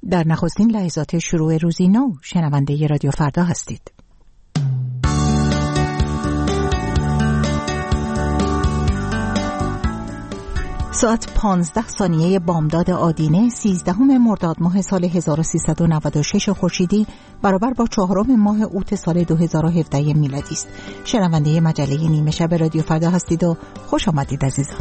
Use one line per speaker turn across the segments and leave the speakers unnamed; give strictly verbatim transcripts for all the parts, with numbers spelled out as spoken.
در نخستین لحظات شروع روزی نو شنونده رادیو فردا هستید. ساعت پانزده ثانیه بامداد آدینه سیزدهم مرداد ماه سال هزار و سیصد و نود و شش خورشیدی برابر با چهارم ماه اوت سال دو هزار و هفده میلادی است. شنونده مجله نیمه شب رادیو فردا هستید و خوش آمدید عزیزان.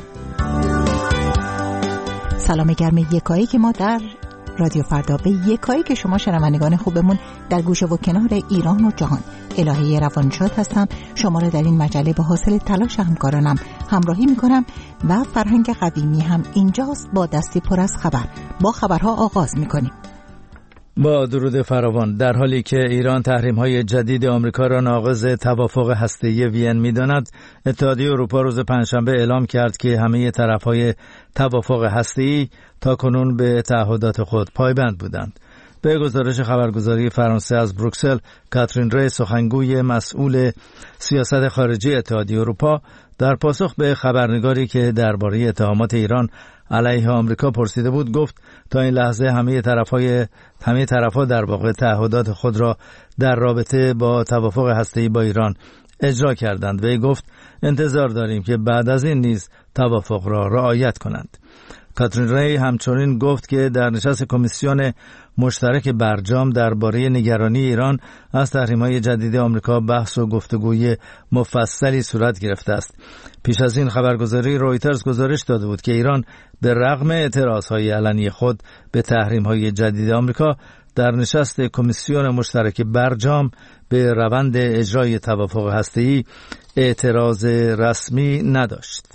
سلام گرم یکایی که ما در رادیو فردا به یکایی که شما شنوندگان خوبمون در گوشه و کنار ایران و جهان. الهه روانشاد هستم، شما را در این مجله به حاصل تلاش همکارانم همراهی میکنم و فرهنگ قویمی هم اینجاست با دستی پر از خبر. با خبرها آغاز میکنیم.
با درود فراوان. در حالی که ایران تحریم‌های جدید آمریکا را ناقض توافق هسته‌ای وین می‌داند، اتحادیه اروپا روز پنجشنبه اعلام کرد که همه طرف‌های توافق هسته‌ای تاکنون به تعهدات خود پایبند بودند. به گزارش خبرگزاری فرانسه از بروکسل، کاترین ری سخنگوی مسئول سیاست خارجی اتحادیه اروپا در پاسخ به خبرنگاری که درباره اتهامات ایران علیه آمریکا پرسیده بود گفت تا این لحظه همه طرف‌های همه طرف‌ها در واقع تعهدات خود را در رابطه با توافق هسته‌ای با ایران اجرا کردند و گفت انتظار داریم که بعد از این نیز توافق را رعایت کنند. کاترین ری همچنین گفت که در نشست کمیسیون مشترک برجام درباره نگرانی ایران از تحریم‌های جدید آمریکا بحث و گفتگوی مفصلی صورت گرفته است. پیش از این خبرگزاری رویترز گزارش داده بود که ایران به رغم اعتراضهای علنی خود به تحریم‌های جدید آمریکا در نشست کمیسیون مشترک برجام به روند اجرای توافق هسته‌ای اعتراض رسمی نداشت.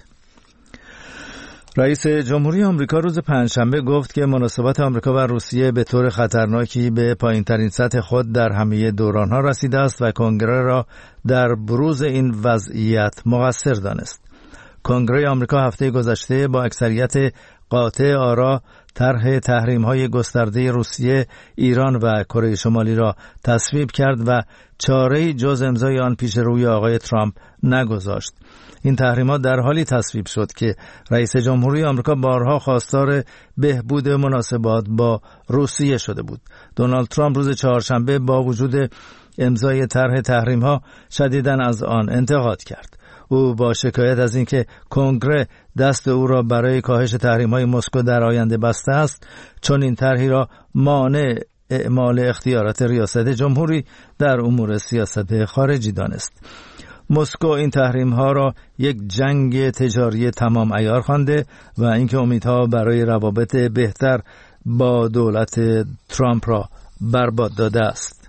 رئیس جمهوری آمریکا روز پنجشنبه گفت که مناسبات آمریکا و روسیه به طور خطرناکی به پایین‌ترین سطح خود در همه دوران‌ها رسیده است و کنگره را در بروز این وضعیت مقصر دانست. کنگره آمریکا هفته گذشته با اکثریت قاطع آرا طرح تحریم‌های گسترده روسیه، ایران و کره شمالی را تصویب کرد و چاره‌ای جز امضای آن پیش روی آقای ترامپ نگذاشت. این تحریمات در حالی تصویب شد که رئیس جمهوری آمریکا بارها خواستار بهبود مناسبات با روسیه شده بود. دونالد ترامپ روز چهارشنبه با وجود امضای طرح تحریم‌ها شدیداً از آن انتقاد کرد. او با شکایت از اینکه کنگره دست او را برای کاهش تحریم‌های مسکو در آینده بسته است، چون این طرحی را مانع اعمال اختیارات ریاست جمهوری در امور سیاست خارجی دانست. مسکو این تحریم ها را یک جنگ تجاری تمام عیار خوانده و اینکه امیدها برای روابط بهتر با دولت ترامپ را برباد داده است.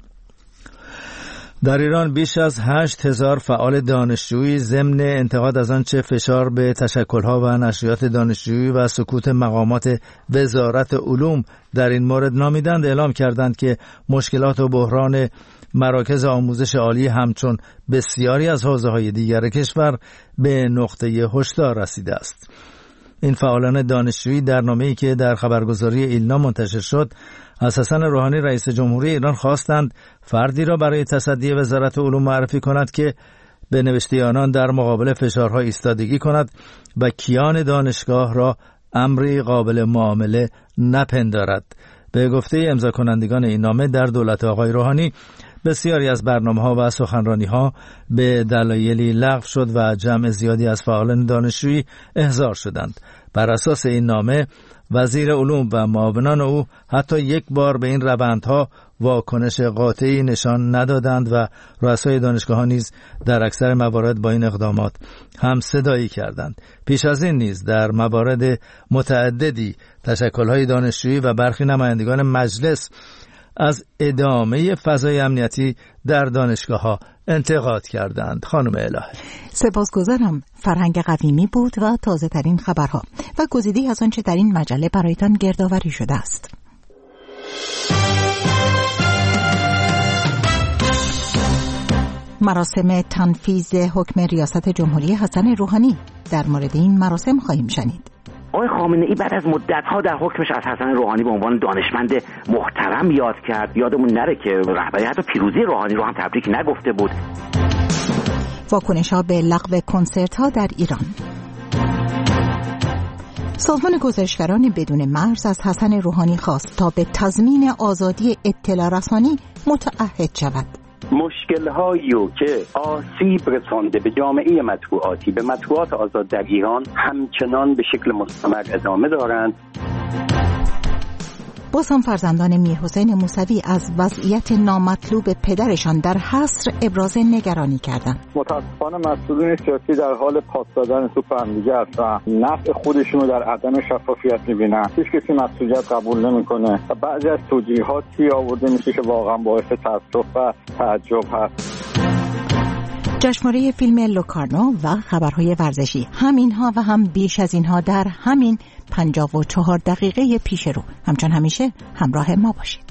در ایران بیش از هشت هزار فعال دانشجویی ضمن انتقاد از آنچه فشار به تشکل‌ها و نشریات دانشجویی و سکوت مقامات وزارت علوم در این مورد نامیدند اعلام کردند که مشکلات و بحران مراکز آموزش عالی همچون بسیاری از حوزه‌های دیگر کشور به نقطه هشدار رسیده است. این فعالان دانشجویی در نامه‌ای که در خبرگزاری ایلنا منتشر شد از حسن روحانی رئیس جمهوری ایران خواستند فردی را برای تصدی وزارت علوم معرفی کند که به نوشته آنان در مقابل فشارها ایستادگی کند و کیان دانشگاه را امری قابل معامله نپندارد. به گفته امضا کنندگان این نامه در دولت آقای روحانی بسیاری از برنامه‌ها و سخنرانی‌ها به دلایلی لغو شد و جمع زیادی از فعالان دانشجویی احضار شدند. بر اساس این نامه وزیر علوم و معاونان او حتی یک بار به این روندها واکنش قاطعی نشان ندادند و رؤسای دانشگاه‌ها نیز در اکثر موارد با این اقدامات هم صدایی کردند. پیش از این نیز در موارد متعددی تشکل‌های دانشجویی و برخی نمایندگان مجلس از ادامه فضای امنیتی در دانشگاه‌ها انتقاد کردند. خانم الهه
سپاسگزارم. فرهنگ قویمی بود و تازه ترین خبرها و گزیده‌ای از آنچه در این مجله برایتان گردآوری شده است. مراسم تنفیذ حکم ریاست جمهوری حسن روحانی. در مورد این مراسم خواهیم شنید.
آقای خامنه‌ای بعد از مدت‌ها در حکمش از حسن روحانی به عنوان دانشمند محترم یاد کرد. یادمون نره که رهبری حتی پیروزی روحانی رو هم تبریک نگفته بود.
واکنش‌ها به لغو کنسرت‌ها در ایران. سازمان گزارشگران بدون مرز از حسن روحانی خواست تا به تضمین آزادی اطلاع رسانی متعهد شود.
مشکل‌هایی که آسیب رسانده به جامعه مطبوعاتی، به مطبوعات آزاد در ایران همچنان به شکل مستمر ادامه دارند.
باز هم فرزندان میرحسین موسوی از وضعیت نامطلوب پدرشان در حصر ابراز نگرانی کردند.
متاسفانه مسئولین سیاسی در حال پاس دادن توپ هم دیگه هستن. نفع خودشونو در عدم شفافیت می‌بینن. هیچ کسی مسئولیت قبول نمی‌کنه و بعضی از توجیهاتی آورده میشه که واقعا باعث تأسف و تعجب هست.
جشنواره فیلم لوکارنو و خبرهای ورزشی، همینها و هم بیش از اینها در همین پنجاه و چهار دقیقه پیش رو. همچون همیشه همراه ما باشید.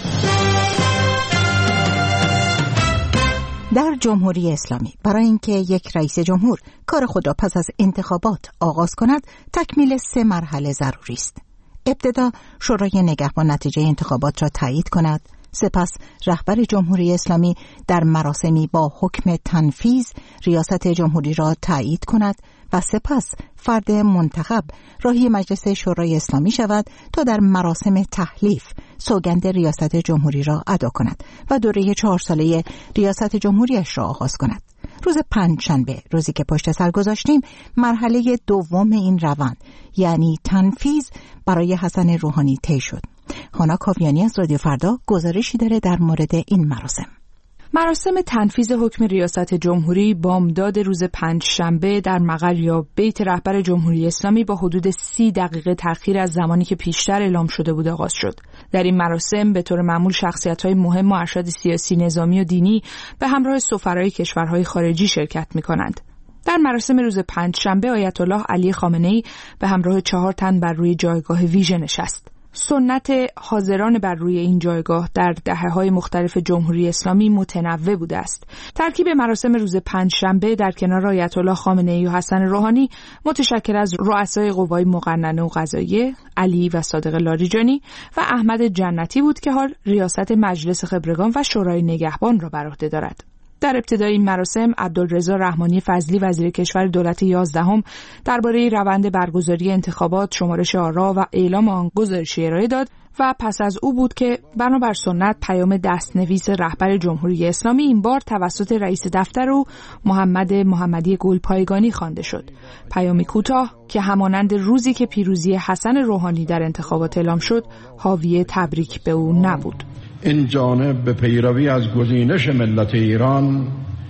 در جمهوری اسلامی برای اینکه یک رئیس جمهور کار خود را پس از انتخابات آغاز کند، تکمیل سه مرحله ضروری است. ابتدا شورای نگهبان نتیجه انتخابات را تایید کند، سپس رهبر جمهوری اسلامی در مراسمی با حکم تنفیذ ریاست جمهوری را تایید کند و سپس فرد منتخب راهی مجلس شورای اسلامی شود تا در مراسم تحلیف سوگند ریاست جمهوری را ادا کند و دوره چهار ساله ریاست جمهوریش را آغاز کند. روز پنجشنبه، روزی که پشت سر گذاشتیم، مرحله دوم این روند یعنی تنفیذ برای حسن روحانی طی شد. هانا کاویانی از رادیو فردا گزارشی داره در مورد این مراسم.
مراسم تنفیذ حکم ریاست جمهوری بامداد روز پنجشنبه در مقر یا بیت رهبر جمهوری اسلامی با حدود سی دقیقه تأخیر از زمانی که پیشتر اعلام شده بود آغاز شد. در این مراسم به طور معمول شخصیت‌های مهم و ارشد سیاسی، نظامی و دینی به همراه سفرای کشورهای خارجی شرکت می‌کنند. در مراسم روز پنجشنبه آیت الله علی خامنه‌ای به همراه چهار تن بر روی جایگاه ویژه نشست. سنت حاضران بر روی این جایگاه در دهه‌های مختلف جمهوری اسلامی متنوع بوده است. ترکیب مراسم روز پنجشنبه در کنار آیت الله خامنه‌ای و حسن روحانی متشکل از رؤسای قوای مقننه و قضاییه، علی و صادق لاریجانی و احمد جنتی بود که حال ریاست مجلس خبرگان و شورای نگهبان را بر عهده دارد. در ابتدای این مراسم عبدالرضا رحمانی فضلی وزیر کشور دولت یازدهم درباره روند برگزاری انتخابات، شمارش آرا و اعلام آن گزارشی ارائه داد و پس از او بود که بنابر سنت پیام دستنویس رهبر جمهوری اسلامی این بار توسط رئیس دفتر او محمد محمدی گلپایگانی خوانده شد. پیامی کوتاه که همانند روزی که پیروزی حسن روحانی در انتخابات اعلام شد، حاوی تبریک به او نبود.
این جانب به پیروی از گزینش ملت ایران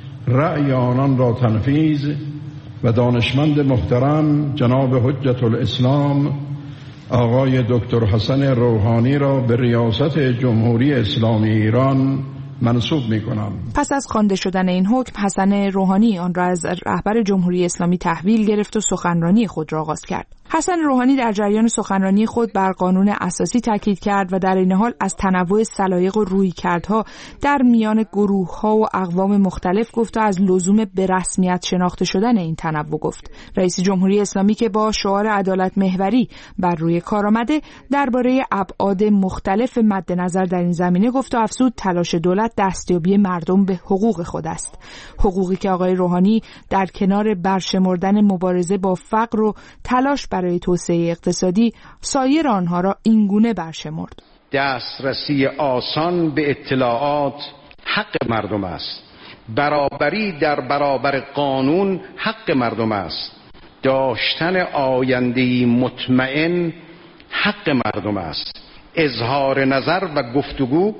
رأی آنان را تنفیذ و دانشمند محترم جناب حجت الاسلام آقای دکتر حسن روحانی را به ریاست جمهوری اسلامی ایران منصوب می‌کنم.
پس از خوانده شدن این حکم، حسن روحانی آن را از رهبر جمهوری اسلامی تحویل گرفت و سخنرانی خود را آغاز کرد. حسن روحانی در جریان سخنرانی خود بر قانون اساسی تاکید کرد و در این حال از تنوع سلایق و رویکردها در میان گروه‌ها و اقوام مختلف گفت و از لزوم به رسمیت شناخته شدن این تنوع گفت. رئیس جمهوری اسلامی که با شعار عدالت محوری بر روی کار آمده، درباره ابعاد مختلف مد نظر در این زمینه گفت و افزود تلاش دولت دستیابی مردم به حقوق خود است. حقوقی که آقای روحانی در کنار برشمردن مبارزه با فقر و تلاش برای توسعه اقتصادی سایر آنها را اینگونه برشمرد.
دسترسی آسان به اطلاعات حق مردم است. برابری در برابر قانون حق مردم است. داشتن آینده‌ای مطمئن حق مردم است. اظهار نظر و گفتگو،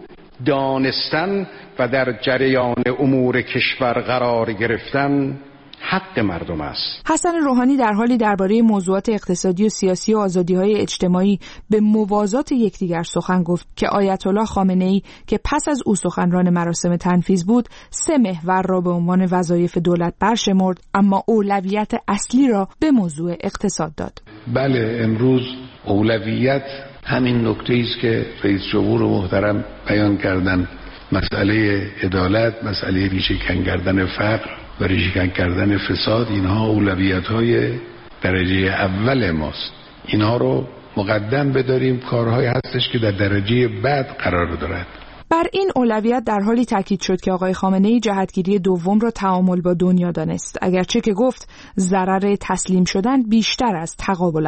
دانستن و در جریان امور کشور قرار گرفتن حق مردم است.
حسن روحانی در حالی درباره موضوعات اقتصادی و سیاسی و آزادی‌های اجتماعی به موازات یکدیگر سخن گفت که آیت الله خامنه‌ای که پس از او سخنران مراسم تنفیذ بود، سه محور را به عنوان وظایف دولت برشمرد، اما اولویت اصلی را به موضوع اقتصاد داد.
بله، امروز اولویت همین نکته است که رئیس جمهور محترم بیان کردن، مسئله عدالت، مسئله ریشه‌کن کردن فقر و ریشه‌کن کردن فساد. اینها اولویت‌های درجه اول ماست. اینها رو مقدم بداریم. کارهایی هستش که در درجه بعد قرار دارد.
بر این اولویت در حالی تاکید شد که آقای خامنه‌ای جهتگیری دوم را تعامل با دنیا دانست، اگرچه که گفت ضرر تسلیم شدن بیشتر از تقابل است.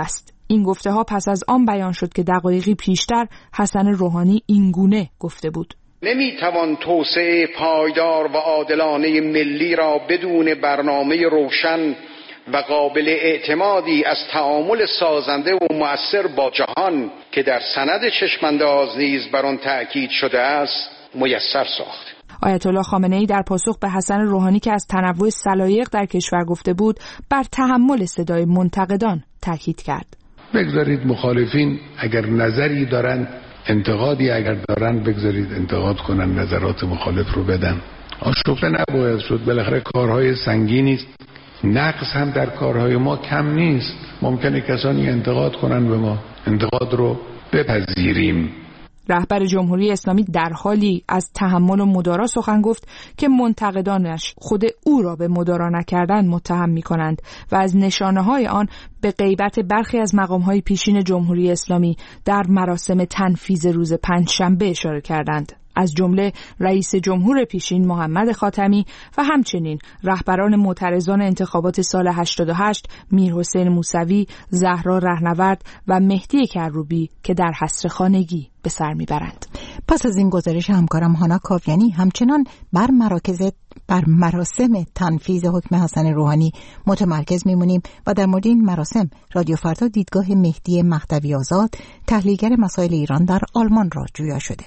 این گفته ها پس از آن بیان شد که دقایقی پیشتر حسن روحانی اینگونه گفته بود:
نمیتوان توسعه پایدار و عادلانه ملی را بدون برنامه روشن و قابل اعتمادی از تعامل سازنده و مؤثر با جهان که در سند چشمانداز نیز بر آن تأکید شده است میسر ساخت.
آیت الله خامنه ای در پاسخ به حسن روحانی که از تنوع سلایق در کشور گفته بود، بر تحمل صدای منتقدان تاکید کرد.
بگذارید مخالفین اگر نظری دارن، انتقادی اگر دارن، بگذارید انتقاد کنن، نظرات مخالف رو بدن. آشفته نباید شد، بالاخره کارهای سنگینی است. نقص هم در کارهای ما کم نیست. ممکنه کسانی انتقاد کنن به ما، انتقاد رو بپذیریم.
رهبر جمهوری اسلامی در حالی از تحمل و مدارا سخن گفت که منتقدانش خود او را به مدارا نکردن متهم می کنند و از نشانه‌های آن به غیبت برخی از مقام‌های پیشین جمهوری اسلامی در مراسم تنفیذ روز پنجشنبه اشاره کردند، از جمله رئیس جمهور پیشین محمد خاتمی و همچنین رهبران معترضان انتخابات سال هشتاد و هشت میرحسین موسوی، زهرا رهنورد و مهدی کروبی که در حصر خانگی به سر میبرند.
پس از این گزارش همکارم هانا کاویانی همچنان بر مراکز بر مراسم تنفیذ حکم حسن روحانی متمرکز میمونیم و در مورد این مراسم رادیو فردا دیدگاه مهدی مهدوی آزاد، تحلیلگر مسائل ایران در آلمان را جویا شده.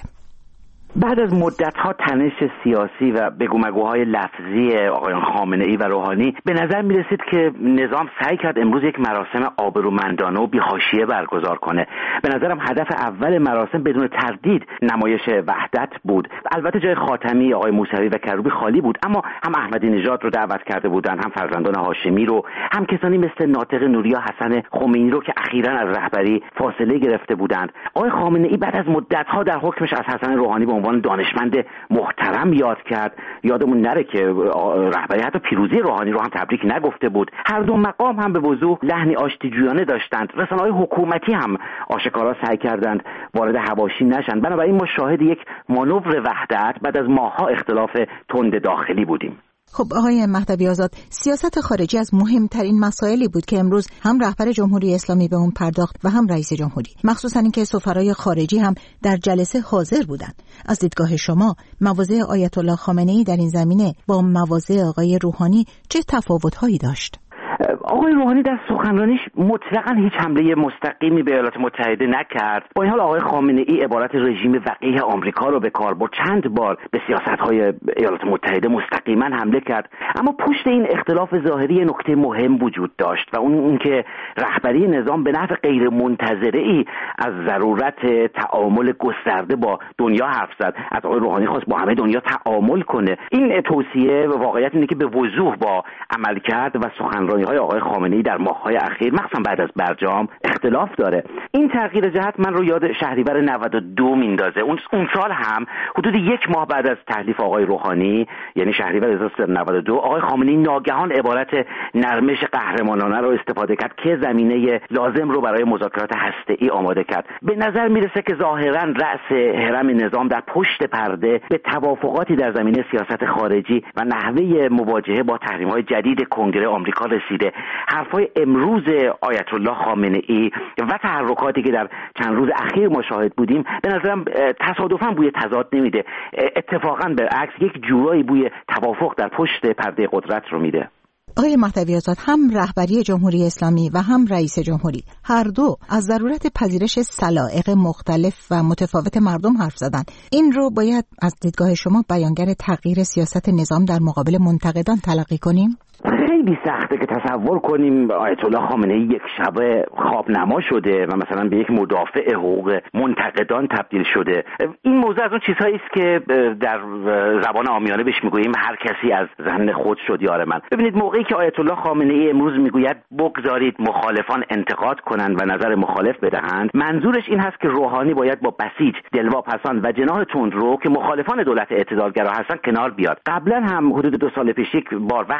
بعد از مدت‌ها تنش سیاسی و بگومگوهای لفظی آقایان خامنه‌ای و روحانی به نظر می‌رسید که نظام سعی کرد امروز یک مراسم آبرومندانه و بی‌حاشیه برگزار کنه. به نظرم هدف اول مراسم بدون تردید نمایش وحدت بود. البته جای خاتمی، آقای موسوی و کروبی خالی بود، اما هم احمدی نژاد رو دعوت کرده بودند، هم فرزندان هاشمی رو، هم کسانی مثل ناطق نوریا حسن خمینی رو که اخیراً از رهبری فاصله گرفته بودند. آقای خامنه‌ای بعد از مدت‌ها در حکمش از حسن روحانی به عنوان دانشمند محترم یاد کرد. یادمون نره که رهبری حتی پیروزی روحانی رو هم تبریک نگفته بود. هر دو مقام هم به وضوح لحنی آشتیجویانه داشتند. رسانه‌های حکومتی هم آشکارا سعی کردند وارد حواشی نشن. بنابراین ما شاهد یک مانور وحدت بعد از ماه‌ها اختلاف تند داخلی بودیم.
خب آقای مهدوی آزاد، سیاست خارجی از مهمترین مسائلی بود که امروز هم رهبر جمهوری اسلامی به اون پرداخت و هم رئیس جمهوری، مخصوصا اینکه سفرای خارجی هم در جلسه حاضر بودند. از دیدگاه شما مواضع آیت الله خامنه‌ای در این زمینه با مواضع آقای روحانی چه تفاوت‌هایی داشت؟
آقای روحانی در سخنرانیش مطلقاً هیچ حمله مستقیمی به ایالات متحده نکرد. با این حال آقای خامنه‌ای عبارت رژیم وقیح آمریکا رو به کار برد، چند بار به سیاست‌های ایالات متحده مستقیما حمله کرد. اما پشت این اختلاف ظاهری نکته مهم وجود داشت و اون اینکه رهبری نظام به نحو غیر منتظره‌ای از ضرورت تعامل گسترده با دنیا حرف زد. از آقای روحانی خواست با همه دنیا تعامل کنه. این توصیه واقعیت اینه که به وضوح با عملکرد و سخنرانی های آقای خامنه‌ای در ماه‌های اخیر مخصوصا بعد از برجام اختلاف داره. این تغییر جهت من رو یاد شهریور نود و دو میندازه. اون اون سال هم حدود یک ماه بعد از تحلیف آقای روحانی، یعنی شهریور هزار و سیصد و نود و دو، آقای خامنه‌ای ناگهان عبارت نرمش قهرمانانه رو استفاده کرد که زمینه لازم رو برای مذاکرات هسته‌ای آماده کرد. به نظر میرسه که ظاهراً رأس هرم نظام در پشت پرده به توافقاتی در زمینه سیاست خارجی و نحوه مواجهه با تحریم‌های جدید کنگره آمریکا رسید. حرفای امروز آیت الله خامنه‌ای و تحرکاتی که در چند روز اخیر ما شاهد بودیم به نظرم تصادفاً بوی تضاد نمیده، اتفاقاً بالعکس یک جورایی بوی توافق در پشت پرده قدرت رو میده.
آقای مهدوی آزاد، هم رهبری جمهوری اسلامی و هم رئیس جمهوری هر دو از ضرورت پذیرش سلایق مختلف و متفاوت مردم حرف زدن. این رو باید از دیدگاه شما بیانگر تغییر سیاست نظام در مقابل منتقدان تلقی کنیم؟
خیلی سخته که تصور کنیم آیت الله خامنه‌ای یک شبه خواب نما شده و مثلا به یک مدافع حقوق منتقدان تبدیل شده. این موضوع از اون چیزهایی است که در زبان عامیانه بهش میگوییم هر کسی از ذهن خود شد یار من. ببینید موقعی که آیت الله خامنه‌ای امروز میگوید بگذارید مخالفان انتقاد کنند و نظر مخالف بدهند، منظورش این هست که روحانی باید با بسیج، دلواپسان و جناح تندرو که مخالفان دولت اعتدالگرا هستند کنار بیاد. قبلا هم حدود دو سال پیش یک بار وقتی که آقای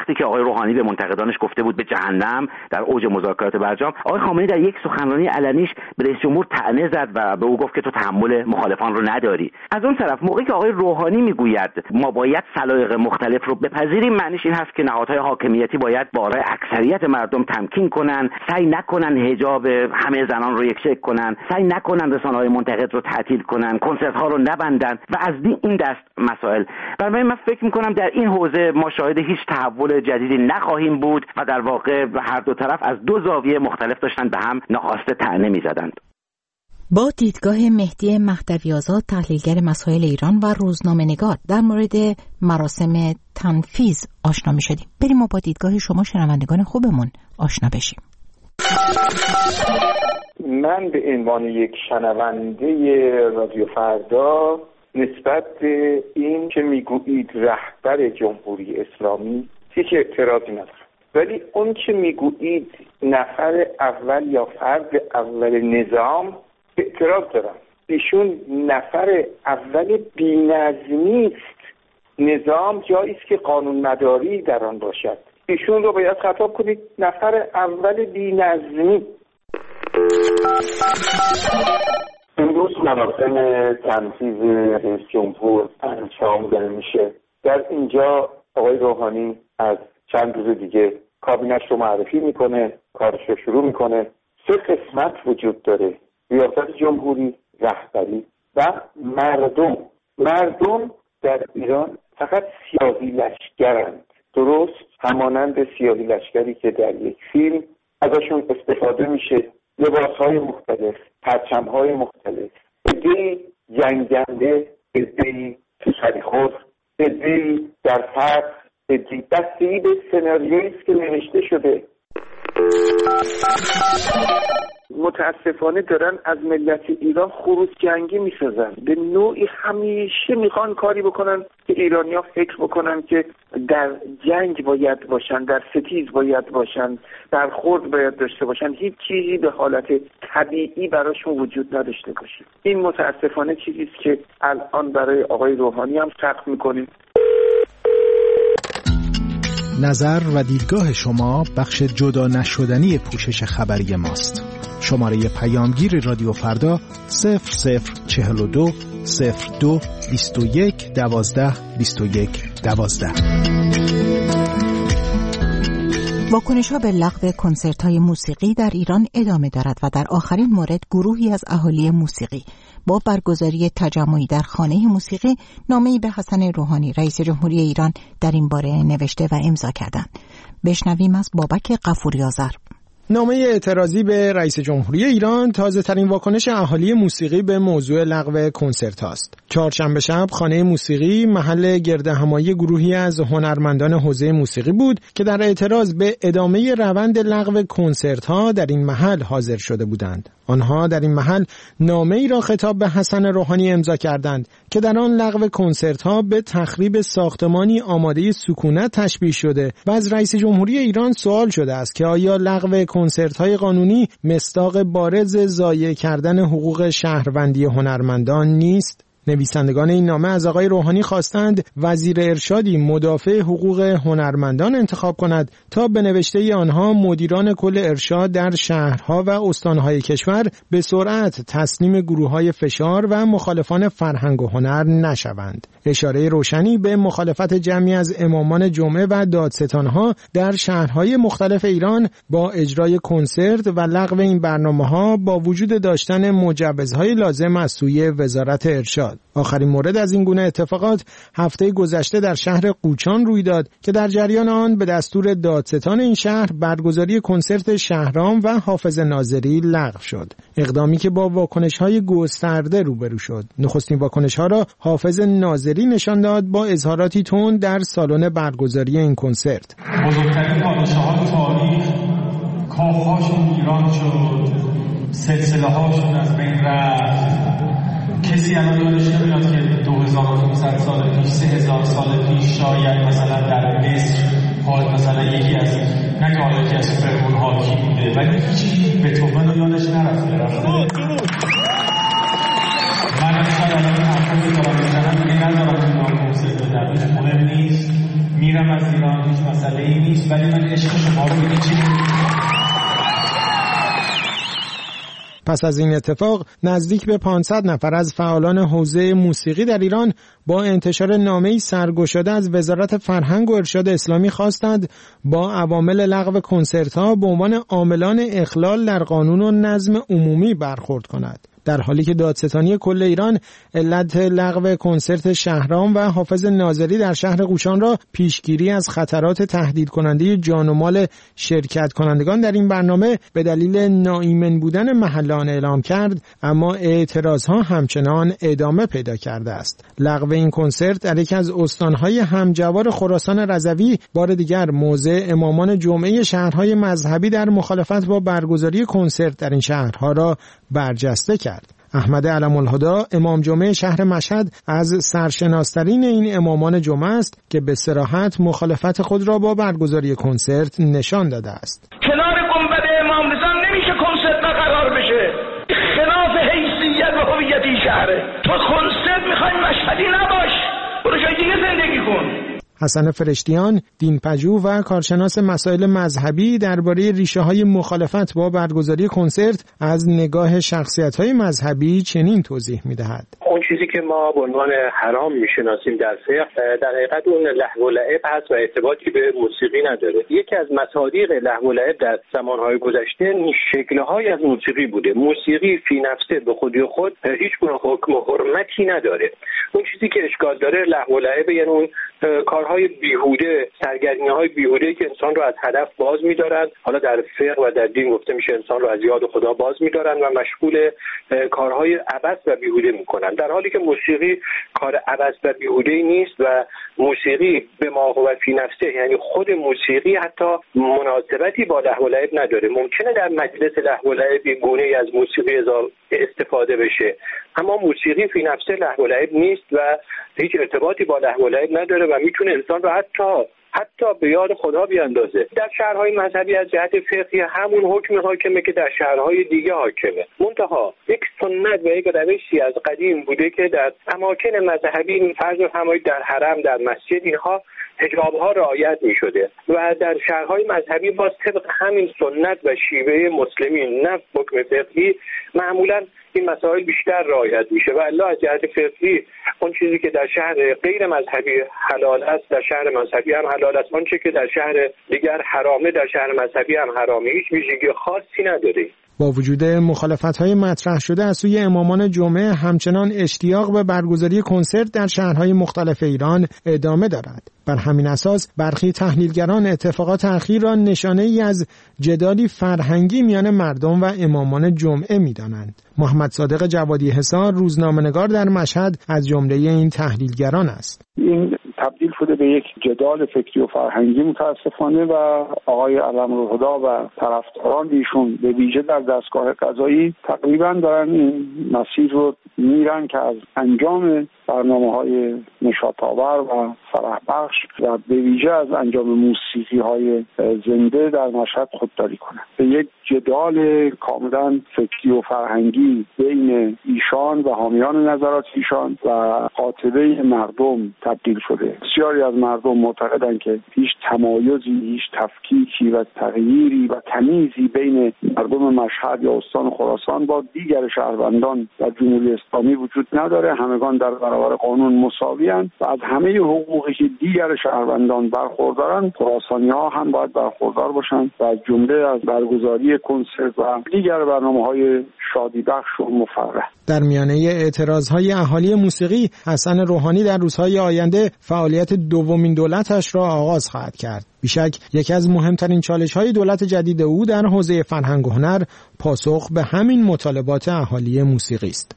روحانی به منتقدانش گفته بود به جهنم در اوج مذاکرات برجام، آقای خامنه‌ای در یک سخنرانی علنیش به رئیس جمهور طعنه زد و به او گفت که تو تحمل مخالفان رو نداری. از اون طرف موقعی که آقای روحانی میگوید ما باید سلایق مختلف رو بپذیریم، معنیش این هست که نهادهای حاکمیتی باید برای اکثریت مردم تمکین کنن، سعی نکنن حجاب همه زنان رو یکشکل کنن، سعی نکنن رسانه‌های منتقد رو تعطیل کنن، کنسرت ها رو نبندن و از این دست مسائل. برای من فکر میکنم در این حوزه ما شاهد هیچ تحول جدیدی نخواهیم بود و در واقع هر دو طرف از دو زاویه مختلف داشتن به هم ناخواسته طعنه میزدند.
با دیدگاه مهدی مهدوی‌آزاد، تحلیلگر مسائل ایران و روزنامه‌نگار، در مورد مراسم تنفیذ آشنا می‌شدیم. بریم ما با دیدگاه شما شنوندگان خوبمون آشنا بشیم.
من به عنوان یک شنونده رادیو فردا نسبت به این که میگویید رهبر جمهوری اسلامی هیچ اعتراضی ندارم، ولی اون که میگویید نفر اول یا فرد اول نظام اعتراض دارم. ایشون نفر اول بی‌نظمی است. نظام جایی است که قانون مداری در آن باشد. ایشون رو باید خطاب کنید نفر اول بی‌نظمی. امروز مراسم تنفیذ رئیس جمهور انجام داده میشه. در اینجا آقای روحانی از چند روز دیگه کابینش رو معرفی میکنه، کارش رو شروع میکنه. سه قسمت وجود داره: ریاست جمهوری، رهبری و مردم. مردم در ایران فقط سیاهی لشکرند، درست همانند سیاهی لشکری که در یک فیلم ازشون استفاده میشه. لباسهای مختلف، پرچمهای مختلف، عده‌ای جنگنده، عده‌ای تو سریخور، عده‌ای در فرق، عده‌ای بستگی به سناریویی است که نوشته شده. متاسفانه دارن از ملت ایران خروج جنگی میسازن. به نوعی همیشه میخوان کاری بکنن که ایرانی‌ها فکر بکنن که در جنگ باید باشن، در ستیز باید باشن، در خورد باید داشته باشن، هیچ چیزی به حالت طبیعی براشون وجود نداشته باشه. این متاسفانه چیزی است که الان برای آقای روحانی هم سخت میکنیم.
نظر و دیدگاه شما بخش جدا نشدنی پوشش خبری ماست. شماره پیامگیر رادیو فردا صفر صفر چهل و دو صفر دو بیست و یک دوازده بیست و یک دوازده.
واکنش‌ها به لغو کنسرت‌های موسیقی در ایران ادامه دارد و در آخرین مورد گروهی از اهالی موسیقی با برگزاری تجمعی در خانه موسیقی نامه‌ای به حسن روحانی رئیس جمهوری ایران در این باره نوشته و امضا کردند. بشنویم از بابک غفوری آذر.
نامه اعتراضی به رئیس جمهوری ایران تازه ترین واکنش اهالی موسیقی به موضوع لغو کنسرت است. چهارشنبه شب خانه موسیقی محل گردهمایی گروهی از هنرمندان حوزه موسیقی بود که در اعتراض به ادامه روند لغو کنسرت ها در این محل حاضر شده بودند. آنها در این محل نامه‌ای را خطاب به حسن روحانی امضا کردند که در آن لغو کنسرت ها به تخریب ساختمانی آماده سکونت تشبیه شده و از رئیس جمهوری ایران سوال شده است که آیا لغو کنسرت‌های قانونی مصداق بارز ضایع کردن حقوق شهروندی هنرمندان نیست؟ نویسندگان این نامه از آقای روحانی خواستند وزیر ارشادی مدافع حقوق هنرمندان انتخاب کند تا به نوشته آنها مدیران کل ارشاد در شهرها و استانهای کشور به سرعت تسلیم گروه‌های فشار و مخالفان فرهنگ و هنر نشوند. اشاره روشنی به مخالفت جمعی از امامان جمعه و دادستانها در شهرهای مختلف ایران با اجرای کنسرت و لغو این برنامه‌ها با وجود داشتن مجوزهای لازم از سوی وزارت ارشاد. آخرین مورد از این گونه اتفاقات هفته گذشته در شهر قوچان روی داد که در جریان آن به دستور دادستان این شهر برگزاری کنسرت شهرام و حافظ ناظری لغو شد. اقدامی که با واکنش‌های گسترده روبرو شد. نخستین واکنش‌ها را حافظ ناظری نشان داد با اظهاراتی تند در سالن برگزاری این کنسرت.
بزرگترین پادشاهان تاریخ کاخ‌هاشون ایران شد، سلسله‌هاشون از بین رفت. کسی الان یادش نمیاد که دو هزار و پانصد سال پیش، سه هزار سال پیش شاید مثلا در مصر حال مثلا یکی از نه که حالا یکی از فرعون حاکی بوده ولی هیچی بتوون رو یادش نرفته رفته. من اصلا الان این حرفا که دارم میزنم دیگه ندارم این نام کنسرت بدم، هیچ مهم نیست، میرم از ایران، هیچ مسئله جالبه‌ای نیست، ولی من عشق شما رو به چی
پس از این اتفاق نزدیک به پانصد نفر از فعالان حوزه موسیقی در ایران با انتشار نامه‌ای سرگشاده از وزارت فرهنگ و ارشاد اسلامی خواستند با عوامل لغو کنسرت‌ها به عنوان عاملان اخلال در قانون و نظم عمومی برخورد کند. در حالی که دادستانی کل ایران علت لغو کنسرت شهرام و حافظ ناظری در شهر قوشان را پیشگیری از خطرات تهدید کننده جان و مال شرکت کنندگان در این برنامه به دلیل ناایمن بودن محلان اعلام کرد، اما اعتراضها همچنان ادامه پیدا کرده است. لغو این کنسرت در یکی از استانهای همجوار خراسان رضوی بار دیگر موضع امامان جمعه شهرهای مذهبی در مخالفت با برگزاری کنسرت در این شهرها را برجسته کرد. احمد علم الهدا امام جمعه شهر مشهد از سرشناسترین این امامان جمعه است که به صراحت مخالفت خود را با برگزاری کنسرت نشان داده است.
کنار گنبد امام رضا نمیشه کنسرت قرار بشه، خلاف حیثیت و هویت این شهره. تو کنسرت میخوای مشهدی نباش، برو جای دیگه زندگی کن.
حسن فرشتیان، دینپژوه و کارشناس مسائل مذهبی درباره ریشه‌های مخالفت با برگزاری کنسرت از نگاه شخصیت‌های مذهبی چنین توضیح می‌دهد.
اون چیزی که ما به عنوان حرام می‌شناسیم در فقه در حقیقت اون لهو و لعب هست و ارتباطی به موسیقی نداره. یکی از مصادیق لهو و لعب در زمان‌های گذشته شکل‌های از موسیقی بوده. موسیقی فی نفسه به خودی خود هیچ گونه حکم و حرمتی نداره. اون چیزی که اشکال داره لهو و لعب، یعنی اون کارهای بیهوده، سرگرمی‌های بیهوده که انسان رو از هدف باز می‌دارن. حالا در فقه و در دین گفته میشه انسان رو از یاد خدا باز می‌دارن و مشغول کارهای عبث و بیهوده می‌کنن، در حالی که موسیقی کار عبث و بیهوده‌ای نیست و موسیقی به ما هو فی نفسه، یعنی خود موسیقی حتی مناسبتی با لهو و لعب نداره. ممکنه در مجلس لهو و لعب گونه‌ای از موسیقی استفاده بشه، اما موسیقی فی نفسه لهو و لعب نیست و هیچ ارتباطی با لهو و لعب نداره و میتونه انسان رو حتی حتی به یاد خدا بیاندازه. در شهرهای مذهبی از جهت فقهی همون حکم حاکمه که در شهرهای دیگه حاکمه، منتها یک سنت و یک روشی از قدیم بوده که در اماکن مذهبی، فرض بفرمایید در حرم، در مسجد، اینها حجاب‌ها رعایت می‌شده و در شهرهای مذهبی باز طبق همین سنت و شیوه مسلمین، نه حکم فقهی، معمولاً این مسائل بیشتر رعایت میشه و الا از جهت فقهی اون چیزی که در شهر غیر مذهبی حلال است در شهر مذهبی هم حلال است، اون چیزی که در شهر دیگر حرامه در شهر مذهبی هم حرامه، هیچ ویژگی خاصی نداره.
با وجود مخالفت‌های مطرح شده از سوی امامان جمعه، همچنان اشتیاق به برگزاری کنسرت در شهرهای مختلف ایران ادامه دارد. بر همین اساس برخی تحلیلگران اتفاقات اخیر را نشانه‌ای از جدالی فرهنگی میان مردم و امامان جمعه می‌دانند. محمد صادق جوادی حصار، روزنامه‌نگار در مشهد، از جمله این تحلیلگران است.
این تبدیل شده به یک جدال فکری و فرهنگی متاسفانه و آقای علم‌الهدا و طرفداران ایشون به ویژه در دستگاه قضایی تقریبا دارن این مسیر رو میرن که از انجام برنامه‌های نشاط‌آور و فرح بخش و به ویژه از انجام موسیقی‌های زنده در مشهد خودداری کنند. به یک جدال کاملا فکری و فرهنگی بین ایشان و حامیان نظرات ایشان و قاطبه مردم تبدیل شده. بسیاری از مردم معتقدند که هیچ تمایزی، هیچ تفکیکی و تغییری و تمیزی بین مردم مشهد یا استان خراسان با دیگر شهروندان و جمهوری اسلامی وجود نداره. همگان در برابر قانون مساوی‌اند و از همه حقوقی که دیگر شهروندان برخوردارند خراسانی‌ها هم باید برخوردار باشند و از جمله از برگزاری کنسرت و دیگر برنامه‌های شادی بخش و مفرح.
در میانه اعتراضهای اهالی موسیقی، حسن روحانی در روزهای آینده فعالیت دومین دولتش را آغاز خواهد کرد. بیشک یکی از مهمترین چالش‌های دولت جدید او در حوزه فرهنگ و هنر پاسخ به همین مطالبات اهالی موسیقی است.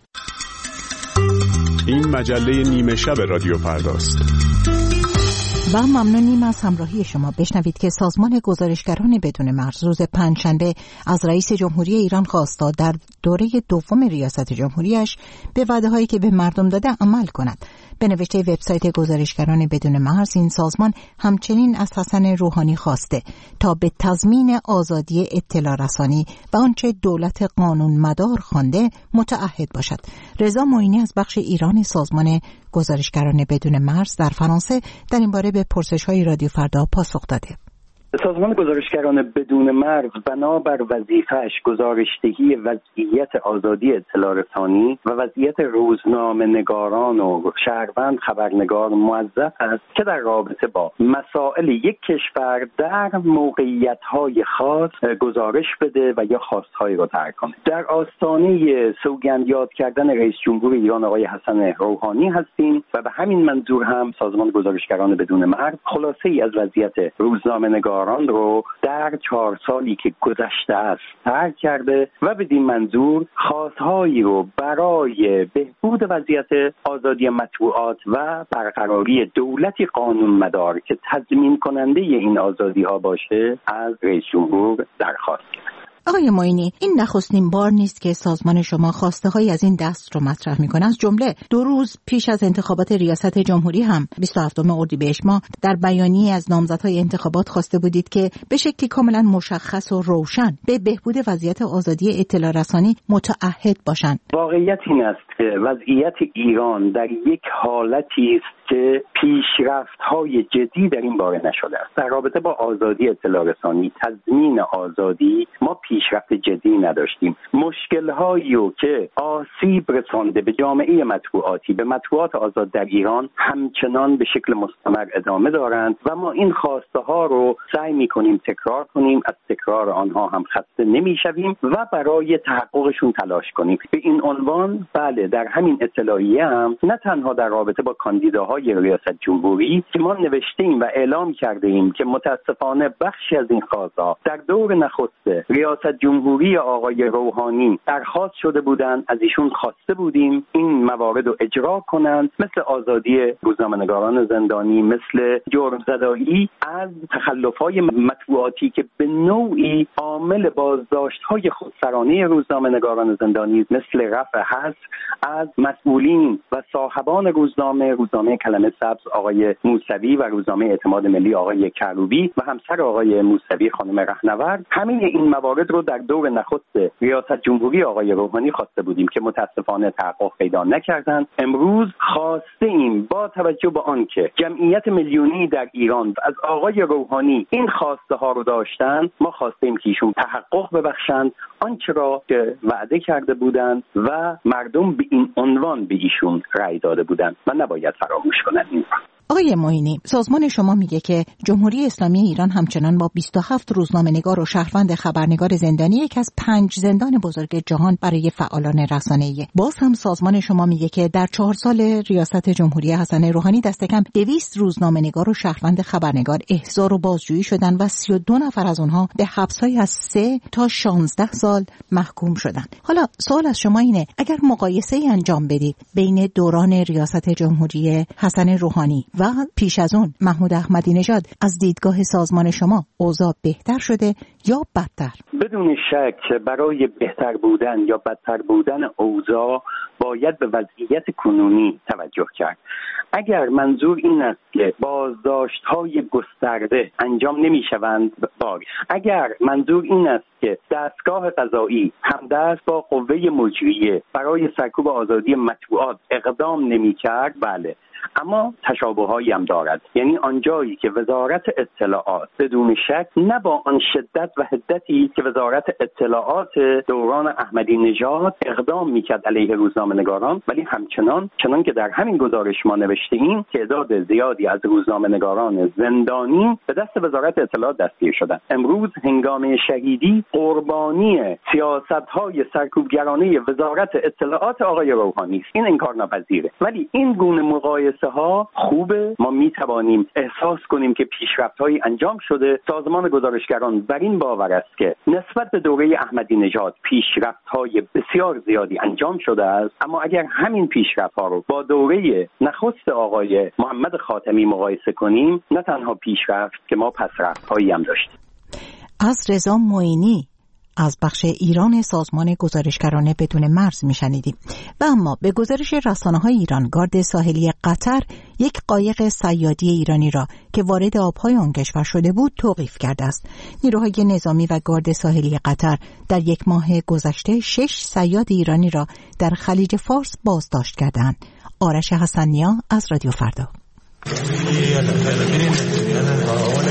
این مجله نیمه شب رادیو فرداست.
و ممنونیم از همراهی شما. بشنوید که سازمان گزارشگران بدون مرز روز پنجشنبه از رئیس جمهوری ایران خواست تا در دوره دوم ریاست جمهوریش به وعده‌هایی که به مردم داده عمل کند. به نوشته وبسایت گزارشگران بدون مرز، این سازمان همچنین از حسن روحانی خواسته تا به تضمین آزادی اطلاع رسانی و آنچه دولت قانون مدار خوانده متعهد باشد. رضا معینی از بخش ایران سازمان گزارشگران بدون مرز در فرانسه در این باره به پرسش‌های رادیو فردا پاسخ داده.
سازمان گزارشگران بدون مرز بنابر وظیفه‌اش گزارشدهی وضعیت آزادی اطلاع رسانی و وضعیت روزنامه‌نگاران و شهروند خبرنگار موظف است که در رابطه با مسائل یک کشور در موقعیت‌های خاص گزارش بده و یا خواست‌هایی را طرح کنه. در آستانه سوگند یاد کردن رئیس جمهور ایران آقای حسن روحانی هستیم و به همین منظور هم سازمان گزارشگران بدون مرز خلاصه‌ای از وضعیت روزنامه‌نگاران رو در چهار سالی که گذشته است طرح کرده و بدین منظور خواست‌هایی رو برای بهبود وضعیت آزادی مطبوعات و برقراری دولتی قانونمدار که تضمین کننده این آزادی‌ها باشه از رئیس جمهور درخواست کرد.
آقای معینی، این نخستین بار نیست که سازمان شما خواسته های از این دست رو مطرح میکنه. از جمله دو روز پیش از انتخابات ریاست جمهوری هم بیست و هفتم اردیبهشت ماه در بیانیه از نامزدهای انتخابات خواسته بودید که به شکلی کاملا مشخص و روشن به بهبود وضعیت آزادی اطلاع رسانی متعهد باشند.
واقعیت این است که وضعیت ایران در یک حالتی است که پیشرفت‌های جدی در این باره نشده است. در رابطه با آزادی اطلاع رسانی، تضمین آزادی، ما پیشرفت جدی نداشتیم. مشکل‌هایی رو که آسیب رسانده به جامعه مطبوعاتی، به مطبوعات آزاد در ایران همچنان به شکل مستمر ادامه دارند و ما این خواسته ها رو سعی می‌کنیم تکرار کنیم، از تکرار آنها هم خسته نمی‌شویم و برای تحققشون تلاش کنیم. به این عنوان بله، در همین اطلاعیه هم نه تنها در رابطه با کاندیداهای ریاست جمهوری که ما نوشتیم و اعلام کرده ایم که متاسفانه بخشی از این خواست‌ها در دور نخست ریاست جمهوری آقای روحانی درخواست شده بودند، از ایشون خواسته بودیم این موارد رو اجرا کنند، مثل آزادی روزنامه‌نگاران زندانی، مثل جرم زدایی از تخلف‌های مطبوعاتی که به نوعی عامل بازداشت‌های خودسرانه روزنامه‌نگاران زندانی، مثل رفع حظر از مسئولین و صاحبان روزنامه روزنامه کلمه سبز آقای موسوی و روزنامه اعتماد ملی آقای کروبی و همسر آقای موسوی خانم رهنورد، همه این موارد رو در دور نخست ریاست جمهوری آقای روحانی خواسته بودیم که متاسفانه تحقق پیدا نکردند. امروز خواسته ایم با توجه به آنکه جمعیت میلیونی در ایران از آقای روحانی این خواسته ها رو داشتن، ما خواسته ایم که ایشون تحقق ببخشند آنچه را که وعده کرده بودند و مردم به این عنوان به ایشون رأی داده بودند و نباید فراموش کنند این.
آقای معینی، سازمان شما میگه که جمهوری اسلامی ایران همچنان با بیست و هفت روزنامه‌نگار و شهروند خبرنگار زندانی یک از پنج زندان بزرگ جهان برای فعالان رسانه‌ای. باز هم سازمان شما میگه که در چهار سال ریاست جمهوری حسن روحانی دست کم دویست روزنامه‌نگار و شهروند خبرنگار احضار و بازجویی شدند و سی و دو نفر از اونها به حبس‌های از سه تا شانزده سال محکوم شدند. حالا سوال از شما اینه اگر مقایسه‌ای انجام بدید بین دوران ریاست جمهوری حسن روحانی و پیش از اون محمود احمدی نژاد، از دیدگاه سازمان شما اوضاع بهتر شده یا بدتر؟
بدون شک برای بهتر بودن یا بدتر بودن اوضاع باید به وضعیت کنونی توجه کرد. اگر منظور این است که بازداشت‌های گسترده انجام نمی‌شوند، باری اگر منظور این است که دستگاه قضایی همدست با قوه مجریه برای سرکوب آزادی مطبوعات اقدام نمی‌کرد، بله، اما تشابه‌هایی هم دارد. یعنی آنجایی که وزارت اطلاعات بدون شک نه با آن شدت و حدتی که وزارت اطلاعات دوران احمدی نژاد اقدام میکرد علیه روزنامه‌نگاران، ولی همچنان چنان که در همین گزارش ما نوشته ایم تعداد زیادی از روزنامه‌نگاران زندانی به دست وزارت اطلاعات دستگیر شدند. امروز هنگام شهیدی قربانی سیاست‌های سرکوبگرانه وزارت اطلاعات آقای روحانی است. این انکارناپذیره. ولی این گونه مقایسه ها خوبه، ما می توانیم احساس کنیم که پیشرفت‌هایی انجام شده. سازمان گزارشگران بر این باور است که نسبت به دوره احمدی نژاد پیشرفت‌های بسیار زیادی انجام شده است، اما اگر همین پیشرفت‌ها رو با دوره نخست آقای محمد خاتمی مقایسه کنیم، نه تنها پیشرفت که ما پسرفت‌هایی هم داشتیم.
از رضا معینی از بخش ایران سازمان گزارشگران بدون مرز میشنیدیم. و اما به گزارش رسانه‌های ایران، گارد ساحلی قطر یک قایق صیادی ایرانی را که وارد آبهای آن کشور شده بود توقیف کرده است. نیروهای نظامی و گارد ساحلی قطر در یک ماه گذشته شش صیاد ایرانی را در خلیج فارس بازداشت کردند. آرش حسنیا از رادیو فردا.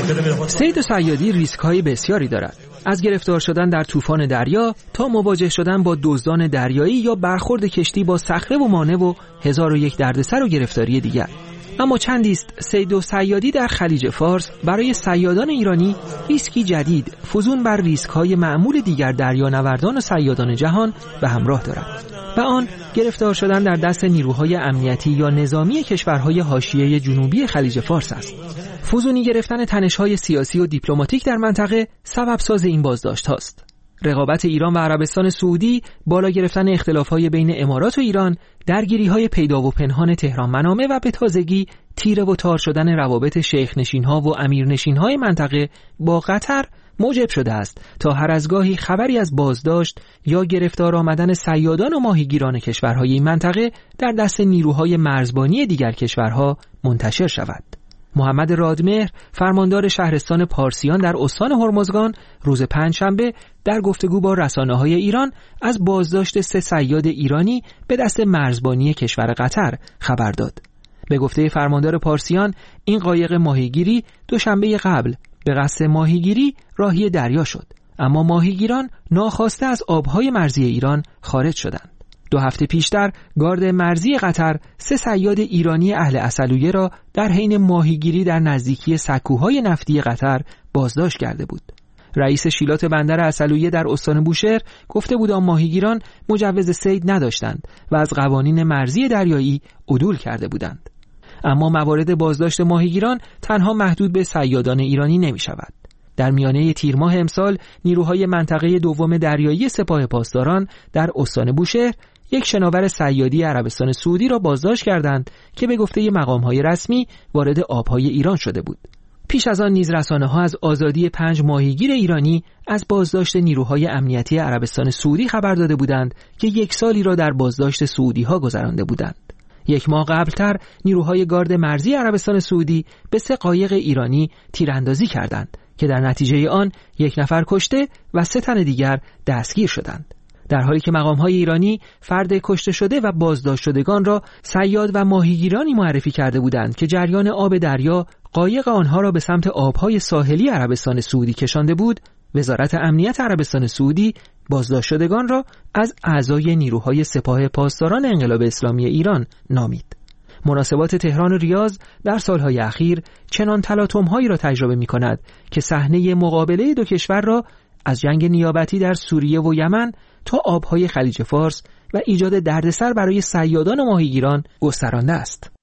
صید و صیادی ریسک‌های بسیاری دارد، از گرفتار شدن در طوفان دریا تا مواجه شدن با دزدان دریایی یا برخورد کشتی با صخره و مانع و هزار و یک دردسر و گرفتاری دیگر. اما چندی است صید و صیادی در خلیج فارس برای صیادان ایرانی ریسکی جدید فزون بر ریسک‌های معمول دیگر دریانوردان و صیادان جهان به همراه دارد و آن گرفتار شدن در دست نیروهای امنیتی یا نظامی کشورهای حاشیه جنوبی خلیج فارس است. فزونی گرفتن تنش‌های سیاسی و دیپلماتیک در منطقه سبب ساز این بازداشت هاست. رقابت ایران و عربستان سعودی، بالا گرفتن اختلاف‌های بین امارات و ایران، درگیری‌های پیدا و پنهان تهران منامه و به تازگی تیره و تار شدن روابط شیخ نشین‌ها و امیر نشین‌های منطقه با قطر موجب شده است تا هر از گاهی خبری از بازداشت یا گرفتار آمدن صیادان و ماهیگیران کشورهای این منطقه در دست نیروهای مرزبانی دیگر کشورها منتشر شود. محمد رادمهر، فرماندار شهرستان پارسیان در استان هرمزگان، روز پنجشنبه در گفتگو با رسانه‌های ایران از بازداشت سه صیاد ایرانی به دست مرزبانی کشور قطر خبر داد. به گفته فرماندار پارسیان، این قایق ماهیگیری دوشنبه قبل به قصد ماهیگیری راهی دریا شد، اما ماهیگیران ناخواسته از آبهای مرزی ایران خارج شدند. دو هفته پیشتر گارد مرزی قطر سه صیاد ایرانی اهل عسلویه را در حین ماهیگیری در نزدیکی سکوهای نفتی قطر بازداشت کرده بود. رئیس شیلات بندر عسلویه در استان بوشهر گفته بود آن ماهیگیران مجوز صید نداشتند و از قوانین مرزی دریایی عدول کرده بودند. اما موارد بازداشت ماهیگیران تنها محدود به صیادان ایرانی نمی شود. در میانه تیر ماه امسال نیروهای منطقه دوم دریایی سپاه پاسداران در استان بوشهر یک شناور صیادی عربستان سعودی را بازداشت کردند که به گفته مقام‌های رسمی وارد آب‌های ایران شده بود. پیش از آن نیز رسانه‌ها از آزادی پنج ماهیگیر ایرانی از بازداشت نیروهای امنیتی عربستان سعودی خبر داده بودند که یک سالی را در بازداشت سعودی‌ها گذرانده بودند. یک ماه قبلتر نیروهای گارد مرزی عربستان سعودی به سه قایق ایرانی تیراندازی کردند که در نتیجه آن یک نفر کشته و سه تن دیگر دستگیر شدند. در حالی که مقام‌های ایرانی فرد کشته شده و بازداشت شدگان را صیاد و ماهیگیرانی معرفی کرده بودند که جریان آب دریا قایق آنها را به سمت آبهای ساحلی عربستان سعودی کشانده بود، وزارت امنیت عربستان سعودی بازداشت شدگان را از اعضای نیروهای سپاه پاسداران انقلاب اسلامی ایران نامید. مناسبات تهران و ریاض در سالهای اخیر چنان تلاطم‌هایی را تجربه می‌کند که صحنه مقابله دو کشور را از جنگ نیابتی در سوریه و یمن تا آبهای خلیج فارس و ایجاد دردسر برای صیادان و ماهیگیران گسترانده است.